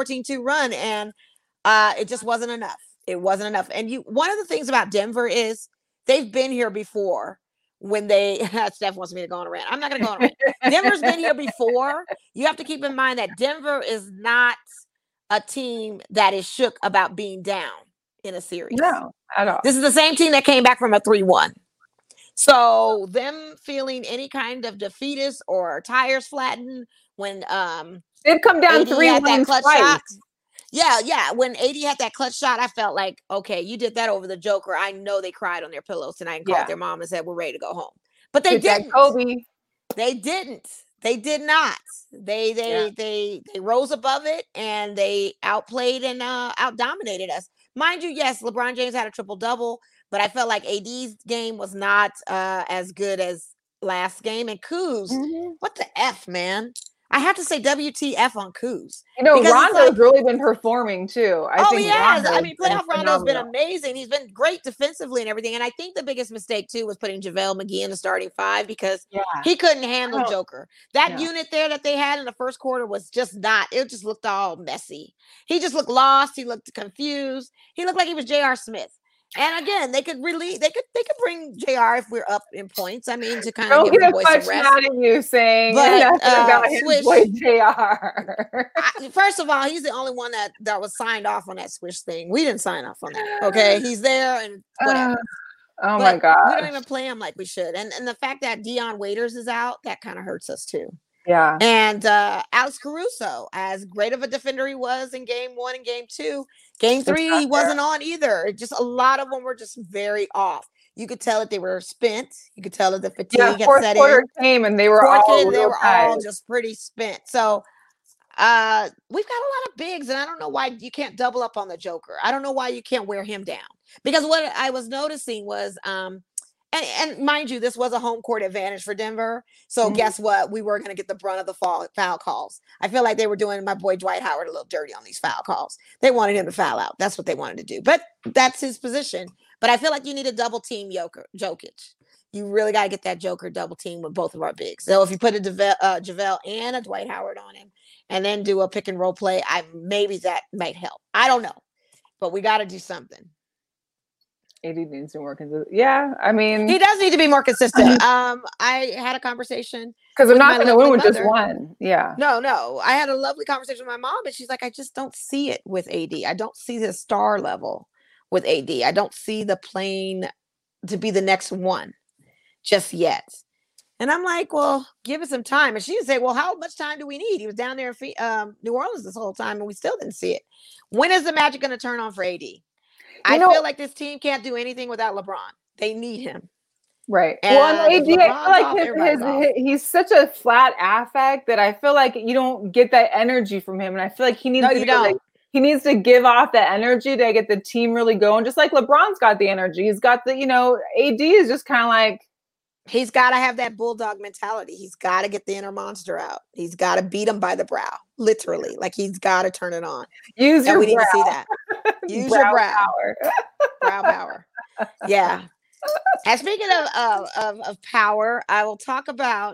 and it just wasn't enough. It wasn't enough. And one of the things about Denver is they've been here before when Steph wants me to go on a rant. I'm not going to go on a rant. Denver's been here before. You have to keep in mind that Denver is not a team that is shook about being down in a series. No, at all. This is the same team that came back from a 3-1. So them feeling any kind of defeatist or tires flattened when they've come down 3-1 twice. Yeah. When AD had that clutch shot, I felt like, okay, you did that over the Joker. I know they cried on their pillows tonight and called their mom and said, we're ready to go home. But they didn't. Kobe. They didn't. They did not. They rose above it and they outplayed and outdominated us. Mind you, yes, LeBron James had a triple-double, but I felt like AD's game was not as good as last game. And Kuz, what the F, man? I have to say WTF on Kuz. You know, Rondo's really been performing too. I think he has. I mean, playoff Rondo's been amazing. He's been great defensively and everything. And I think the biggest mistake too was putting JaVale McGee in the starting 5 because he couldn't handle Joker. That unit there that they had in the first quarter was just not. It just looked all messy. He just looked lost. He looked confused. He looked like he was J.R. Smith. And again, they could bring JR if we're up in points. I mean, to kind of give the boys some rest. Out of you saying about his boy JR. First of all, he's the only one that was signed off on that Swish thing. We didn't sign off on that. Okay, he's there and whatever. My God, we don't even play him like we should. And the fact that Dion Waiters is out, that kind of hurts us too. Yeah. And Alex Caruso, as great of a defender he was in game 1 and game 2, game 3, he wasn't on either. Just a lot of them were just very off. You could tell that they were spent. You could tell that the fatigue had set in. Quarter came and they were all just pretty spent. So we've got a lot of bigs, and I don't know why you can't double up on the Joker. I don't know why you can't wear him down. Because what I was noticing was and mind you, this was a home court advantage for Denver. So guess what? We were going to get the brunt of the foul calls. I feel like they were doing my boy Dwight Howard a little dirty on these foul calls. They wanted him to foul out. That's what they wanted to do. But that's his position. But I feel like you need a double team Jokic. You really got to get that Joker double team with both of our bigs. So if you put a JaVale and a Dwight Howard on him and then do a pick and roll play, maybe that might help. I don't know. But we got to do something. AD needs to be more consistent. Yeah, I mean, he does need to be more consistent. I had a conversation because I'm not going to win with just one. Yeah, no. I had a lovely conversation with my mom, and she's like, I just don't see it with AD. I don't see the star level with AD. I don't see the playing to be the next one. just yet. And I'm like, well, give it some time. And she would say, well, how much time do we need? He was down there in New Orleans this whole time, and we still didn't see it. When is the magic going to turn on for AD? I feel like this team can't do anything without LeBron. They need him. Right. And well, AD, I feel like he's such a flat affect that I feel like you don't get that energy from him. And I feel like he needs he needs to give off that energy to get the team really going. Just like LeBron's got the energy. He's got the, AD is just kind of like. He's got to have that bulldog mentality. He's got to get the inner monster out. He's got to beat him by the brow, literally. Like he's got to turn it on. Use your brow. We need to see that. Use your brow. Power. Brow power. Yeah. And speaking of power, I will talk about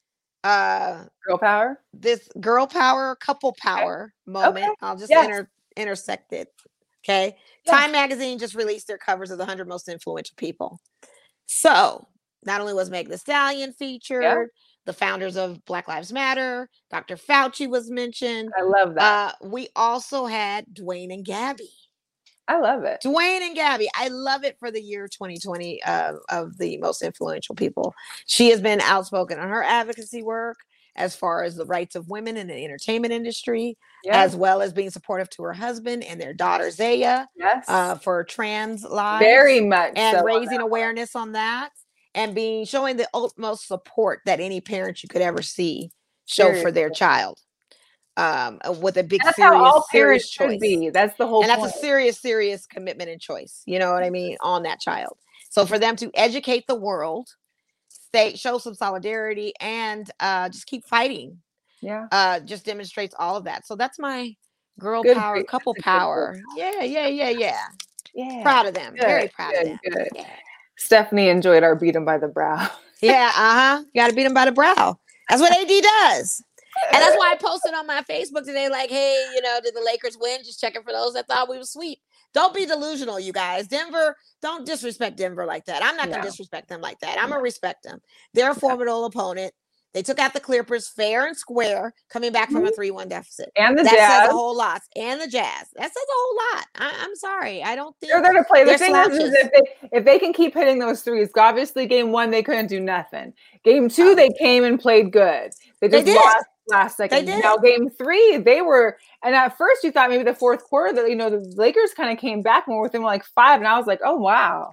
girl power. This girl power, couple power moment. Okay. I'll just intersect it. Okay. Yes. Time magazine just released their covers of the 100 most influential people. So not only was Megan Thee Stallion featured, the founders of Black Lives Matter, Dr. Fauci was mentioned. I love that. We also had Dwayne and Gabby. I love it. Dwayne and Gabby. I love it for the year 2020 of the most influential people. She has been outspoken on her advocacy work as far as the rights of women in the entertainment industry, as well as being supportive to her husband and their daughter, Zaya, for trans lives. Very much. And raising awareness on that and showing the utmost support that any parent you could ever see show for their child. With a big, serious choice. That's the whole point. And that's a serious commitment and choice. You know what I mean? On that child. So for them to educate the world, show some solidarity, and just keep fighting. Yeah. Just demonstrates all of that. So that's my girl power, couple power. Yeah. Proud of them. Very proud of them. Good. Yeah. Stephanie enjoyed our beat 'em by the brow. Yeah. You got to beat them by the brow. That's what AD does. And that's why I posted on my Facebook today, like, hey, did the Lakers win? Just checking for those that thought we would sweep. Don't be delusional, you guys. Denver, don't disrespect Denver like that. I'm not going to disrespect them like that. I'm going to respect them. They're a formidable opponent. They took out the Clippers fair and square, coming back from a 3-1 deficit. And the Jazz. That says a whole lot. And the Jazz. That says a whole lot. I'm sorry. I don't think they're going to play. The thing is if they can keep hitting those threes, obviously game 1, they couldn't do nothing. Game 2, they came and played good. They just lost last second. Now game 3, they were, and at first you thought maybe the fourth quarter that the Lakers kind of came back more within like 5, and I was like, oh wow,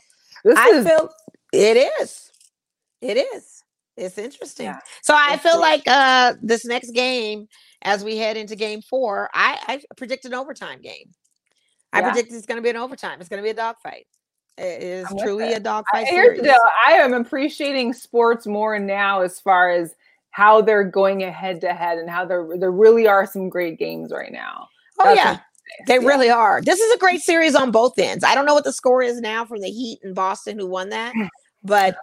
it is. It's interesting. Yeah. So I feel like this next game, as we head into game 4, I predict an overtime game. I predict it's going to be an overtime. It's going to be a dogfight. It is truly a dogfight series. I am appreciating sports more now as far as how they're going head to head and how there really are some great games right now. They really are. This is a great series on both ends. I don't know what the score is now from the Heat in Boston who won that, but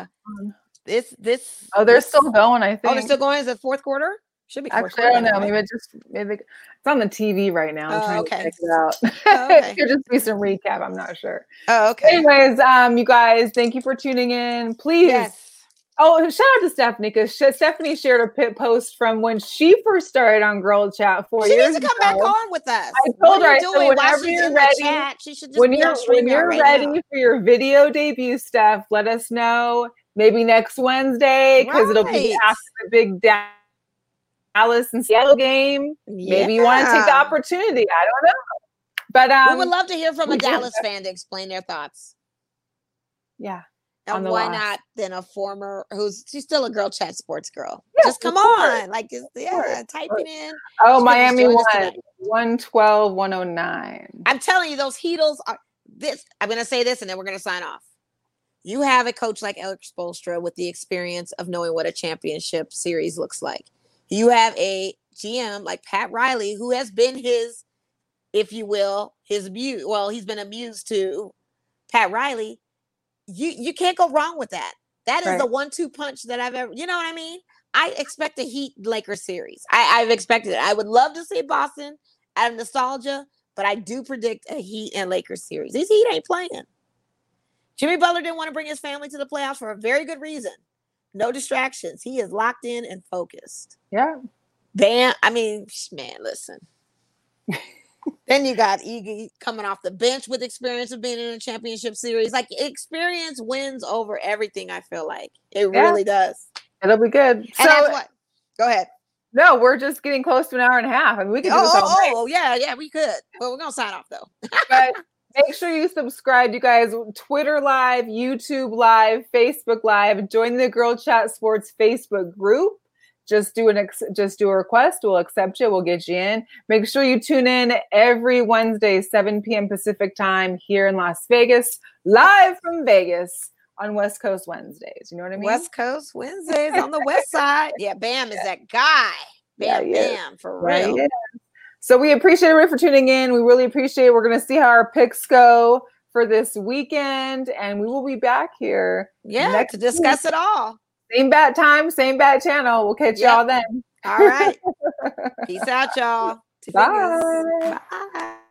they're still going, I think. Oh, they're still going? Is it fourth quarter? Should be fourth quarter. I don't know. Maybe it's on the TV right now. I'm trying to check it out. It could just be some recap. I'm not sure. Oh, okay. Anyways, you guys, thank you for tuning in. Please. Yes. Oh, shout out to Stephanie, because Stephanie shared a post from when she first started on Girl Chat 4 years ago. She needs to come back on with us. I told her, so whenever you're ready, when you're ready for your video debut, Steph, let us know. Maybe next Wednesday, because it'll be after the big Dallas and Seattle game. Maybe you want to take the opportunity. I don't know. But we would love to hear from a Dallas fan to explain their thoughts. Yeah. And why not then a former she's still a Girl Chat sports girl. Yeah, just come on. Like typing in. Oh, Miami won 112-109. I'm telling you, those Heatles are this. I'm gonna say this and then we're gonna sign off. You have a coach like Erik Spoelstra with the experience of knowing what a championship series looks like. You have a GM like Pat Riley, who has been his, if you will, his muse. Well, he's been a muse to Pat Riley. You can't go wrong with that. That is the 1-2 punch that I've ever, you know what I mean? I expect a Heat Lakers series. I've expected it. I would love to see Boston out of nostalgia, but I do predict a Heat and Lakers series. These Heat ain't playing. Jimmy Butler didn't want to bring his family to the playoffs for a very good reason. No distractions. He is locked in and focused. Yeah. Man, listen. Then you got Iggy coming off the bench with experience of being in a championship series. Like, experience wins over everything, I feel like. It really does. It'll be good. And that's what. Go ahead. No, we're just getting close to an hour and a half. I mean, we can do this all night. Yeah, we could. But we're going to sign off, though. But make sure you subscribe, you guys. Twitter Live, YouTube Live, Facebook Live. Join the Girl Chat Sports Facebook group. Just do a request. We'll accept you. We'll get you in. Make sure you tune in every Wednesday, 7 p.m. Pacific time here in Las Vegas, live from Vegas on West Coast Wednesdays. You know what I mean? West Coast Wednesdays on the west side. Yeah, Bam is that guy. Bam, for real. Yeah. So we appreciate everybody for tuning in. We really appreciate it. We're going to see how our picks go for this weekend, and we will be back here to discuss it all. Same bat time, same bat channel. We'll catch y'all then. All right. Peace out, y'all. Bye. Bye.